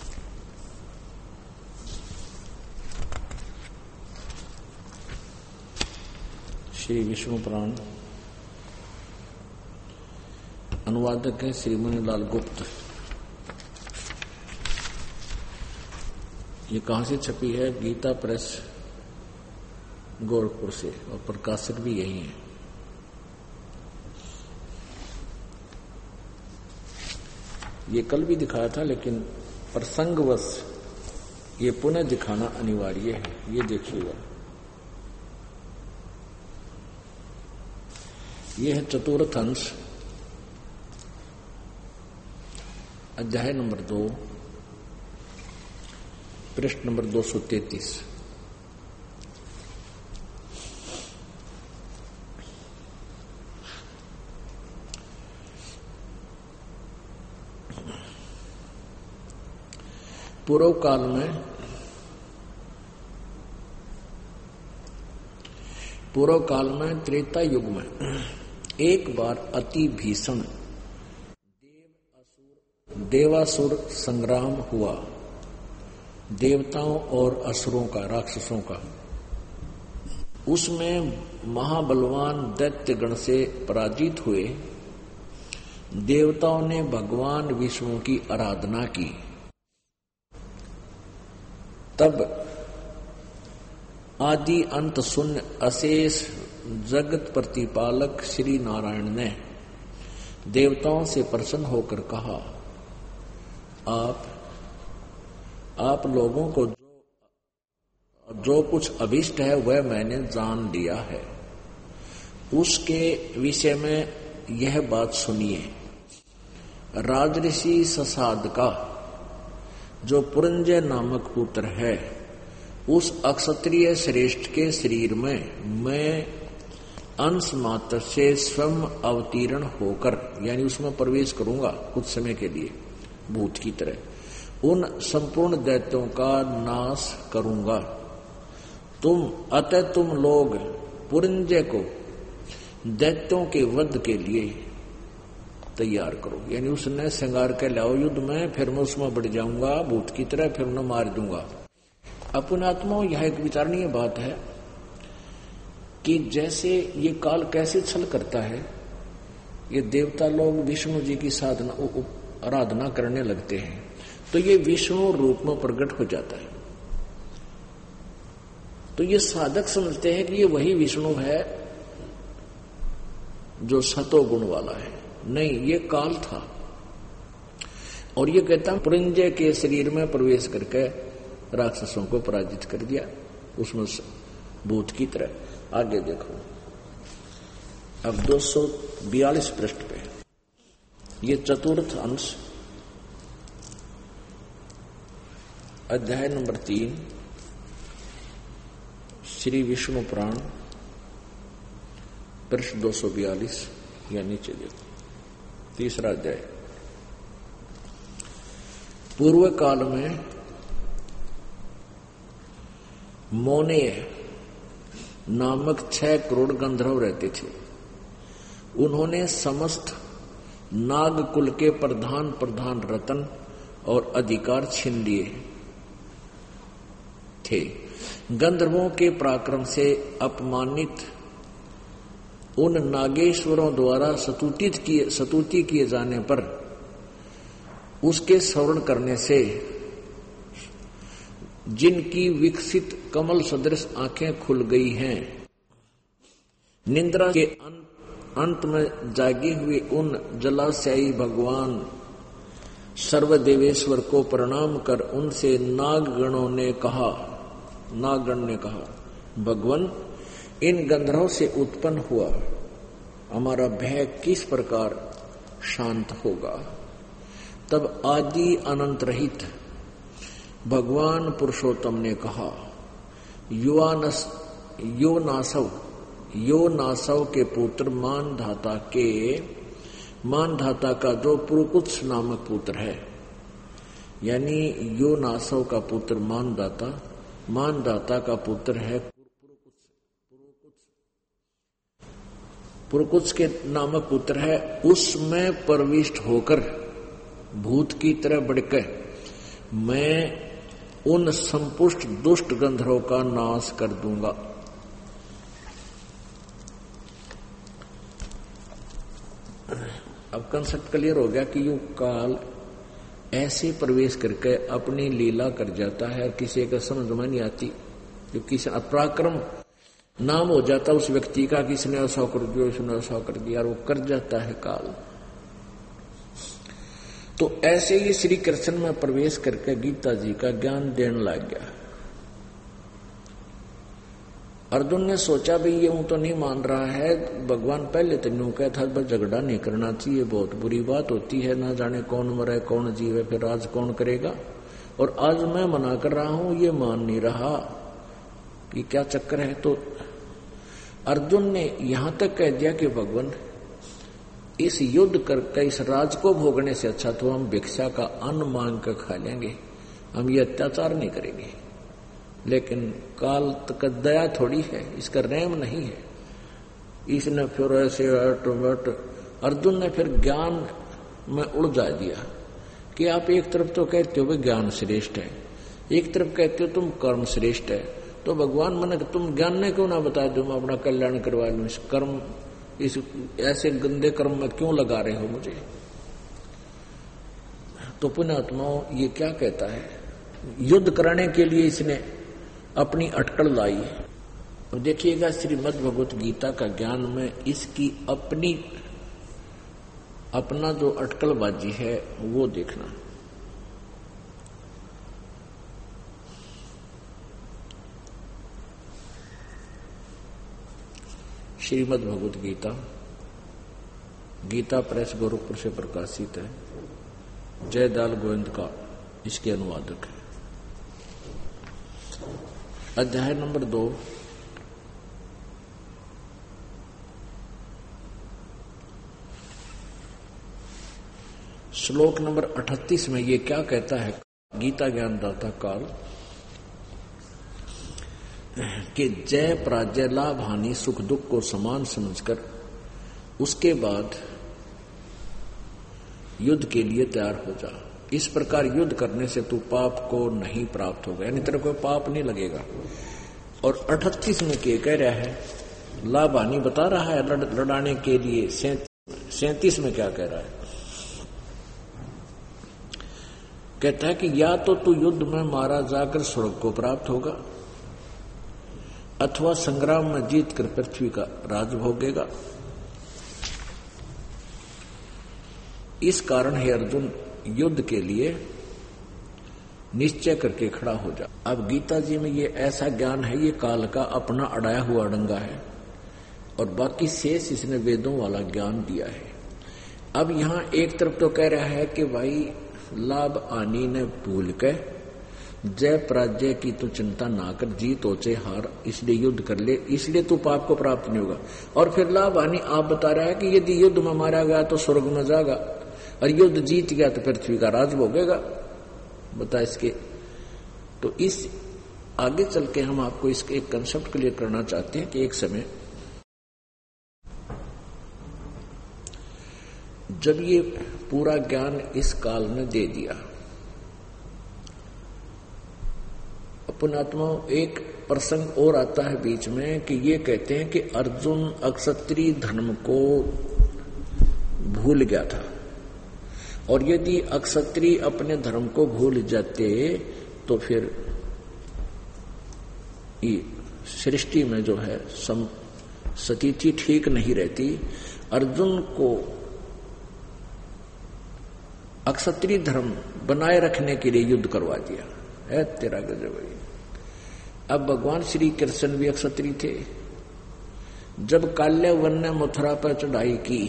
[SPEAKER 2] श्री विष्णु पुराण, अनुवादक है श्री मुनिलाल गुप्त। ये कहां से छपी है? गीता प्रेस गोरखपुर से, और प्रकाशक भी यही है। ये कल भी दिखाया था, लेकिन प्रसंगवश ये पुनः दिखाना अनिवार्य है। ये देखिएगा, ये है चतुर्थ अंश, अध्याय नंबर दो, पृष्ठ नंबर दो सौ तैतीस। पूर्व काल में पूर्व काल में त्रेता युग में एक बार अति भीषण देवासुर संग्राम हुआ। देवताओं और असुरों का, राक्षसों का। उसमें महाबलवान दैत्य गण से पराजित हुए। देवताओं ने भगवान विष्णु की आराधना की। तब आदि अंत शून्य अशेष जगत प्रतिपालक श्री नारायण ने देवताओं से प्रसन्न होकर कहा, आप आप लोगों को जो जो कुछ अभिष्ट है वह मैंने जान लिया है। उसके विषय में यह बात सुनिए। राजऋषि ससाद का जो पुरंजय नामक पुत्र है, उस अक्षत्रिय श्रेष्ठ के शरीर में मैं अंश मात्र से स्वयं अवतीर्ण होकर, यानी उसमें प्रवेश करूंगा कुछ समय के लिए, भूत की तरह उन संपूर्ण दैत्यों का नाश करूंगा। तुम अतः तुम लोग पुरंजय को दैत्यों के वध के लिए तैयार करो। यानी उसने श्रृंगार के लाओ युद्ध में, फिर मैं उसमें बढ़ जाऊंगा भूत की तरह, फिर मैं मार दूंगा। अपनात्मा, यह एक विचारणीय बात है कि जैसे ये काल कैसे छल करता है। ये देवता लोग विष्णु जी की साधना आराधना करने लगते हैं, तो ये विष्णु रूप में प्रकट हो जाता है। तो ये साधक समझते हैं कि ये वही विष्णु है जो सतो गुण वाला है। नहीं, ये काल था। और ये कहता है पुरंजय के शरीर में प्रवेश करके राक्षसों को पराजित कर दिया, उसमें भूत की तरह। आगे देखो, अब दो सौ बयालीस पृष्ठ पे ये चतुर्थ अंश, अध्याय नंबर तीन, श्री विष्णु पुराण, पृष्ठ दो सौ बयालीस, या नीचे देखो, तीसरा अध्याय। पूर्व काल में मोनेय नामक छह करोड़ गंधर्व रहते थे। उन्होंने समस्त नाग कुल के प्रधान प्रधान रत्न और अधिकार छीन लिए थे। गंधर्वों के पराक्रम से अपमानित उन नागेश्वरों द्वारा स्तुतित किए स्तुति किए जाने पर उसके श्रवण करने से जिनकी विकसित कमल सदृश आंखें खुल गई हैं, निद्रा के अंत में जागे हुए उन जलाशयी भगवान सर्वदेवेश्वर को प्रणाम कर उनसे नागगणों ने कहा नागगण ने कहा, भगवान, इन गंधर्वों से उत्पन्न हुआ हमारा भय किस प्रकार शांत होगा। तब आदि अनंत रहित भगवान पुरुषोत्तम ने कहा, युवानस यो नासव यो नासव के पुत्र मानधाता के मानधाता का जो पुरुकुत्स नामक पुत्र है, यानी यो नासव का पुत्र मानदाता, मानदाता का पुत्र है पुरकुत्स के नामक पुत्र है। उसमें प्रविष्ट होकर भूत की तरह बढ़कर मैं उन संपुष्ट दुष्ट गंधर्वों का नाश कर दूंगा। अब कंसेप्ट क्लियर हो गया कि यू काल ऐसे प्रवेश करके अपनी लीला कर जाता है और किसी का समझ में नहीं आती। जो किसी अपराक्रम नाम हो जाता उस व्यक्ति का, किसने ऐसा कर दिया, इसने ऐसा कर दिया, और वो कर जाता है काल। तो ऐसे ही श्री कृष्ण में प्रवेश करके गीता जी का ज्ञान देने लग गया। अर्जुन ने सोचा भी ये हूं तो नहीं मान रहा है, भगवान पहले तो यूं कहता था झगड़ा नहीं करना चाहिए, बहुत बुरी बात होती है, ना जाने कौन मरे कौन जीवे, फिर राज कौन करेगा। और आज मैं मना कर रहा हूं, ये मान नहीं रहा कि क्या चक्कर है। तो अर्जुन ने यहां तक कह दिया कि भगवान इस युद्ध करके इस राज को भोगने से अच्छा तो हम भिक्षा का अन्न मांग कर खा लेंगे, हम ये अत्याचार नहीं करेंगे। लेकिन काल तक दया थोड़ी है, इसका रहम नहीं है। इसने फिर ऐसे बट अर्जुन ने फिर ज्ञान में उलझा दिया कि आप एक तरफ तो कहते हो ज्ञान श्रेष्ठ है, एक तरफ कहते हो तुम कर्म श्रेष्ठ है। तो भगवान मन तुम ज्ञान ने क्यों ना बता दो, मैं अपना कल्याण करवा लूं, इस कर्म इस ऐसे गंदे कर्म में क्यों लगा रहे हो मुझे। तो पुण्यात्माओं ये क्या कहता है, युद्ध कराने के लिए इसने अपनी अटकल लाई है। और देखिएगा श्रीमद् भगवत गीता का ज्ञान में इसकी अपनी अपना जो अटकलबाजी है वो देखना। श्रीमद् भगवत गीता, गीता प्रेस गोरखपुर से प्रकाशित है, जयदाल गोविंद का इसके अनुवादक है। अध्याय नंबर दो, श्लोक नंबर अठतीस में ये क्या कहता है गीता ज्ञानदाता काल कि जय पराजय लाभ हानि सुख दुख को समान समझकर उसके बाद युद्ध के लिए तैयार हो जा। इस प्रकार युद्ध करने से तू पाप को नहीं प्राप्त होगा, यानी तेरे को पाप नहीं लगेगा। और अठतीस में क्या कह रहा है, लाभ हानि बता रहा है लड़, लड़ाने के लिए। सैंतीस में क्या कह रहा है, कहता है कि या तो तू युद्ध में मारा जाकर स्वर्ग को प्राप्त होगा, अथवा संग्राम में जीत कर पृथ्वी का राज भोगेगा। इस कारण हे अर्जुन युद्ध के लिए निश्चय करके खड़ा हो जा। अब गीता जी में ये ऐसा ज्ञान है, ये काल का अपना अड़ाया हुआ डंगा है, और बाकी शेष इसने वेदों वाला ज्ञान दिया है। अब यहां एक तरफ तो कह रहा है कि भाई लाभ हानि ने भूल के जय पराजय की तो चिंता ना कर, जीत हो चाहे हार, इसलिए युद्ध कर ले, इसलिए तू पाप को प्राप्त नहीं होगा। और फिर लाभ हानि आप बता रहा है कि यदि युद्ध में मारा गया तो स्वर्ग में जाएगा, और युद्ध जीत गया तो पृथ्वी का राज भोगेगा। बता इसके तो इस आगे चल के हम आपको इसके एक कंसेप्ट क्लियर करना चाहते हैं कि एक समय जब ये पूरा ज्ञान इस काल ने दे दिया, पुण्यात्मा एक प्रसंग और आता है बीच में कि ये कहते हैं कि अर्जुन अक्षत्रिय धर्म को भूल गया था, और यदि अक्षत्रिय अपने धर्म को भूल जाते तो फिर सृष्टि में जो है सम स्थिति ठीक नहीं रहती। अर्जुन को अक्षत्रिय धर्म बनाए रखने के लिए युद्ध करवा दिया है। तेरा गजब है। अब भगवान श्री कृष्ण भी अक्षत्रिय थे। जब काल्यवन ने मथुरा पर चढ़ाई की,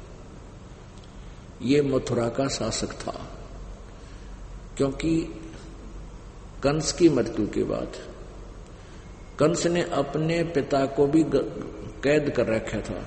[SPEAKER 2] ये मथुरा का शासक था, क्योंकि कंस की मृत्यु के बाद कंस ने अपने पिता को भी कैद कर रखा था।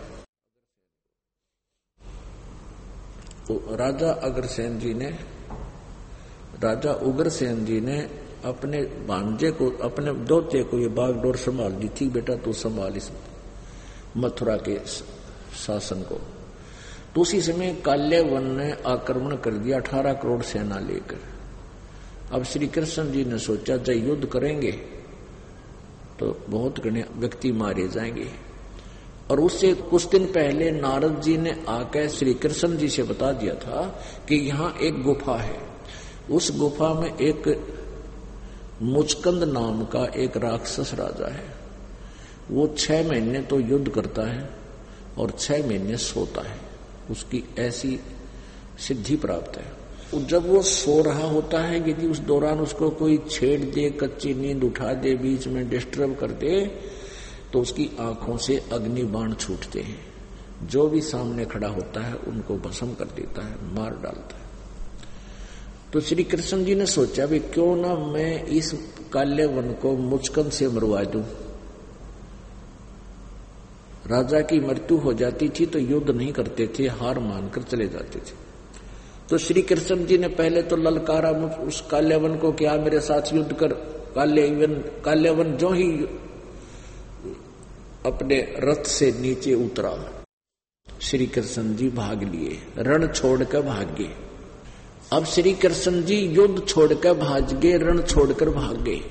[SPEAKER 2] तो राजा अग्रसेन जी ने राजा उग्रसेन जी ने अपने भांजे को, अपने दोते को ये बागडोर संभाल दी थी, बेटा तू संभाल इस मथुरा के शासन को। तो उसी समय काल्यवन ने आक्रमण कर दिया अठारह करोड़ सेना लेकर। अब श्री कृष्ण जी ने सोचा जब युद्ध करेंगे तो बहुत घने व्यक्ति मारे जाएंगे, और उससे कुछ दिन पहले नारद जी ने आकर श्री कृष्ण जी से बता दिया था कि यहाँ एक गुफा है, उस गुफा में एक मुचकंद नाम का एक राक्षस राजा है, वो छह महीने तो युद्ध करता है और छह महीने सोता है, उसकी ऐसी सिद्धि प्राप्त है। जब वो सो रहा होता है, यदि उस दौरान उसको कोई छेड़ दे, कच्ची नींद उठा दे, बीच में डिस्टर्ब कर दे, तो उसकी आंखों से अग्नि बाण छूटते हैं, जो भी सामने खड़ा होता है उनको भस्म कर देता है, मार डालता है। तो श्री कृष्ण जी ने सोचा भी क्यों ना मैं इस काल्यवन को मुचकंद से मरवा दूं। राजा की मृत्यु हो जाती थी तो युद्ध नहीं करते थे, हार मानकर चले जाते थे। तो श्री कृष्ण जी ने पहले तो ललकारा उस काल्यवन को, क्या मेरे साथ युद्ध कर। काल्यवन काल्यवन जो ही अपने रथ से नीचे उतरा, श्री कृष्ण जी भाग लिए, रण छोड़कर भाग गए। अब श्री कृष्ण जी युद्ध छोड़कर भाग गए, रण छोड़कर भाग गए,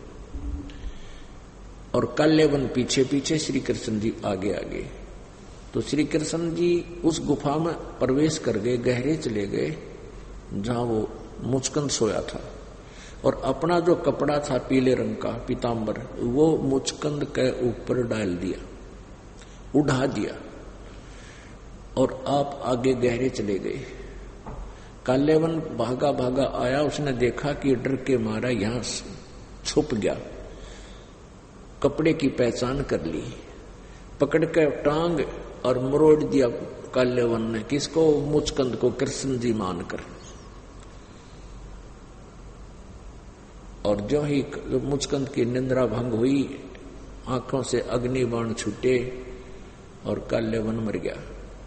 [SPEAKER 2] और काल्यवन पीछे पीछे, श्री कृष्ण जी आगे आगे। तो श्री कृष्ण जी उस गुफा में प्रवेश कर गए, गहरे चले गए जहां वो मुचकंद सोया था, और अपना जो कपड़ा था पीले रंग का पीतांबर, वो मुचकंद के ऊपर डाल दिया, उड़ा दिया, और आप आगे गहरे चले गए। काल्यवन भागा भागा आया, उसने देखा कि डर के मारा यहां छुप गया, कपड़े की पहचान कर ली, पकड़ कर टांग और मरोड़ दिया काल्यवन ने, किसको, मुचकंद को, कृष्ण जी मानकर। और जो ही मुचकंद की निंद्रा भंग हुई, आंखों से अग्नि बाण छूटे और काल्यवन मर गया।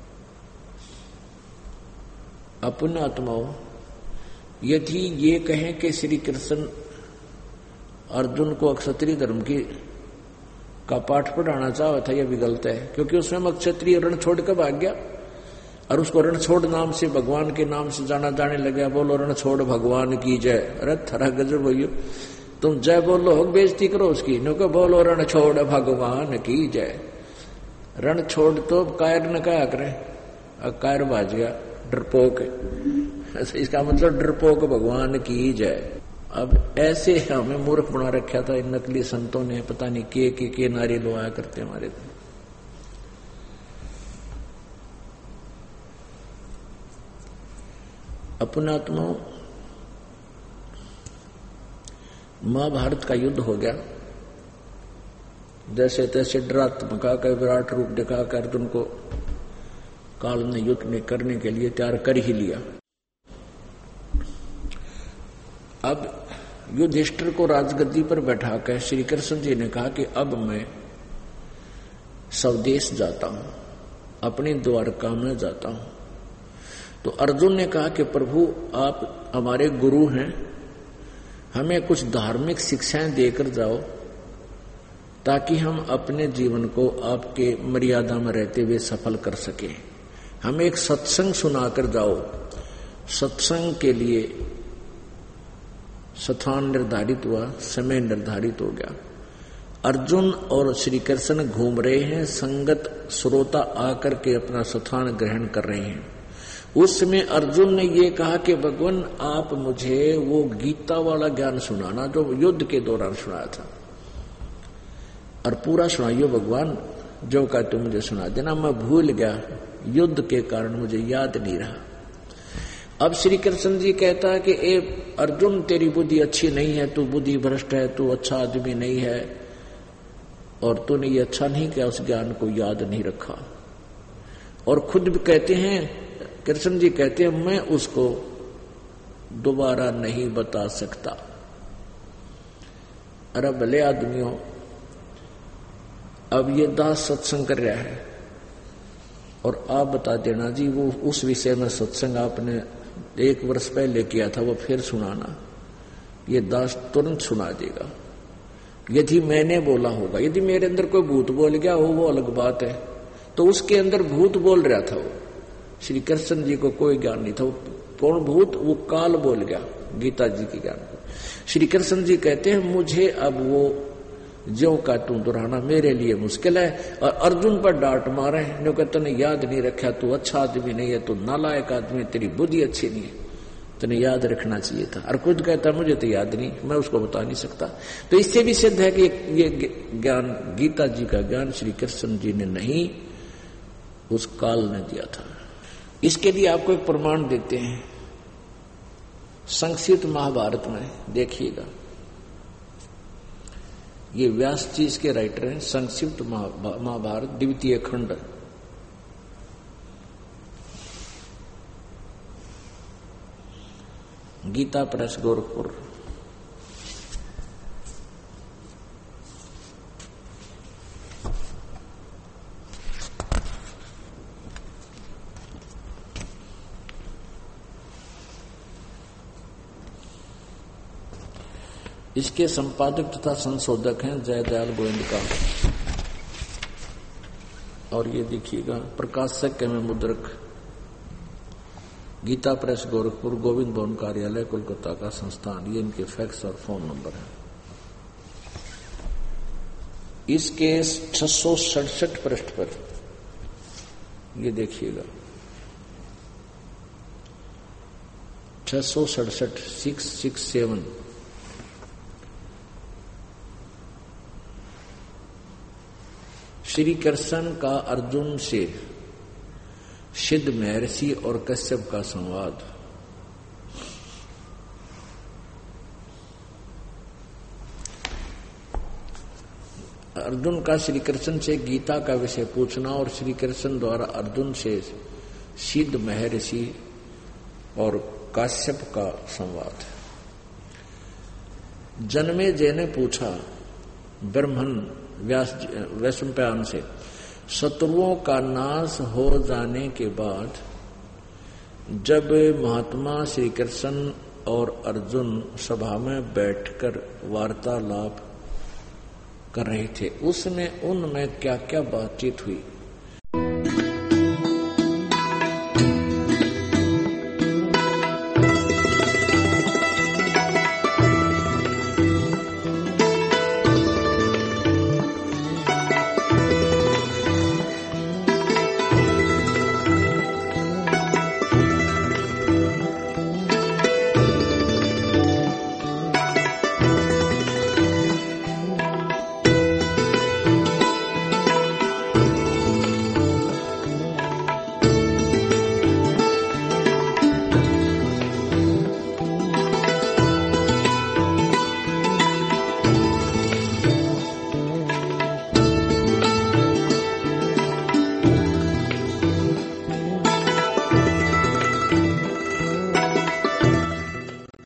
[SPEAKER 2] अपने आत्माओं, यदि ये कहें कि श्री कृष्ण अर्जुन को क्षत्रिय धर्म की का पाठ पढ़ाना चाहा था, यह भी गलत है, क्योंकि उसमें क्षत्रिय रण छोड़ कर भाग गया और उसको रणछोड़ नाम से, भगवान के नाम से जाना जाने लगा। बोलो रणछोड़ भगवान की जय। अरे थरा गजब भैया, तुम जय बोलो हो, बेइज्जती करो उसकी, न को बोलो रणछोड़ भगवान की जय। रणछोड़ तो कायर न कहा करें, कायर बाज गया, डरपोक, इसका मतलब डरपोक भगवान की जय। अब ऐसे हमें मूर्ख बना रखा था इन नकली संतों ने, पता नहीं के के के नारे लोया करते हमारे। अपनात्मा, महाभारत का युद्ध हो गया, जैसे तैसे डरात्मका का विराट रूप दिखाकर अर्जुन को काल ने युद्ध में करने के लिए तैयार कर ही लिया। अब युधिष्ठिर को राजगद्दी पर बैठाकर श्री कृष्ण जी ने कहा कि अब मैं स्वदेश जाता हूं, अपनी द्वारका में जाता हूं। तो अर्जुन ने कहा कि प्रभु आप हमारे गुरु हैं, हमें कुछ धार्मिक शिक्षाएं देकर जाओ ताकि हम अपने जीवन को आपके मर्यादा में रहते हुए सफल कर सके। हमें एक सत्संग सुनाकर जाओ। सत्संग के लिए स्थान निर्धारित हुआ, समय निर्धारित हो गया। अर्जुन और श्री कृष्ण घूम रहे हैं, संगत श्रोता आकर के अपना स्थान ग्रहण कर रहे हैं। उस समय अर्जुन ने ये कहा कि भगवान आप मुझे वो गीता वाला ज्ञान सुनाना जो युद्ध के दौरान सुनाया था, और पूरा सुनाइयो भगवान, जो का तुम मुझे सुना देना, मैं भूल गया, युद्ध के कारण मुझे याद नहीं रहा। अब श्री कृष्ण जी कहता है कि ए अर्जुन तेरी बुद्धि अच्छी नहीं है, तू बुद्धि भ्रष्ट है, तू अच्छा आदमी नहीं है, और तूने ये अच्छा नहीं किया, उस ज्ञान को याद नहीं रखा। और खुद भी कहते हैं, कृष्ण जी कहते हैं, मैं उसको दोबारा नहीं बता सकता। अरे भले आदमियों, अब ये दास सत्संग कर रहा है और आप बता देना जी वो उस विषय में सत्संग आपने एक वर्ष पहले किया था वो फिर सुनाना, ये दास तुरंत सुना देगा। यदि मैंने बोला होगा, यदि मेरे अंदर कोई भूत बोल गया हो वो अलग बात है, तो उसके अंदर भूत बोल रहा था वो, श्री कृष्ण जी को कोई ज्ञान नहीं था। कौन भूत? वो काल बोल गया गीता जी के ज्ञान को। श्री कृष्ण जी कहते हैं मुझे अब वो ज्यों का तू दोहराना मेरे लिए मुश्किल है। और अर्जुन पर डांट मारे जो कहते तूने याद नहीं रखा, तू अच्छा आदमी नहीं है, तू नालायक आदमी, तेरी बुद्धि अच्छी नहीं है, तूने याद रखना चाहिए था। और खुद कहता मुझे तो याद नहीं, मैं उसको बता नहीं सकता। तो इससे भी सिद्ध है कि ये ज्ञान गीता जी का ज्ञान श्री कृष्ण जी ने नहीं, उस काल ने दिया था। इसके लिए आपको एक प्रमाण देते हैं, संक्षिप्त महाभारत में देखिएगा, ये व्यास जी इसके राइटर हैं। संक्षिप्त महाभारत द्वितीय खंड, गीता प्रेस गोरखपुर। इसके संपादक तथा संशोधक हैं जयदयाल गोविंद का। और ये देखिएगा प्रकाशक में मुद्रक गीता प्रेस गोरखपुर, गोविंद भवन कार्यालय कोलकाता का संस्थान। ये इनके फैक्स और फोन नंबर है। इसके छह सौ सड़सठ पृष्ठ पर ये देखिएगा, छह सौ सड़सठ six six seven Shri Krishna का अर्जुन से सिद्ध महर्षि और कश्यप का संवाद। अर्जुन का श्री कृष्ण से गीता का विषय पूछना और श्री कृष्ण द्वारा अर्जुन से सिद्ध महर्षि और कश्यप का संवाद। जन्मेजय ने पूछा ब्रह्मन व्यास वैशंपायन से, शत्रुओं का नाश हो जाने के बाद जब महात्मा श्री कृष्ण और अर्जुन सभा में बैठकर वार्तालाप कर रहे थे, उसमें उनमें क्या क्या बातचीत हुई।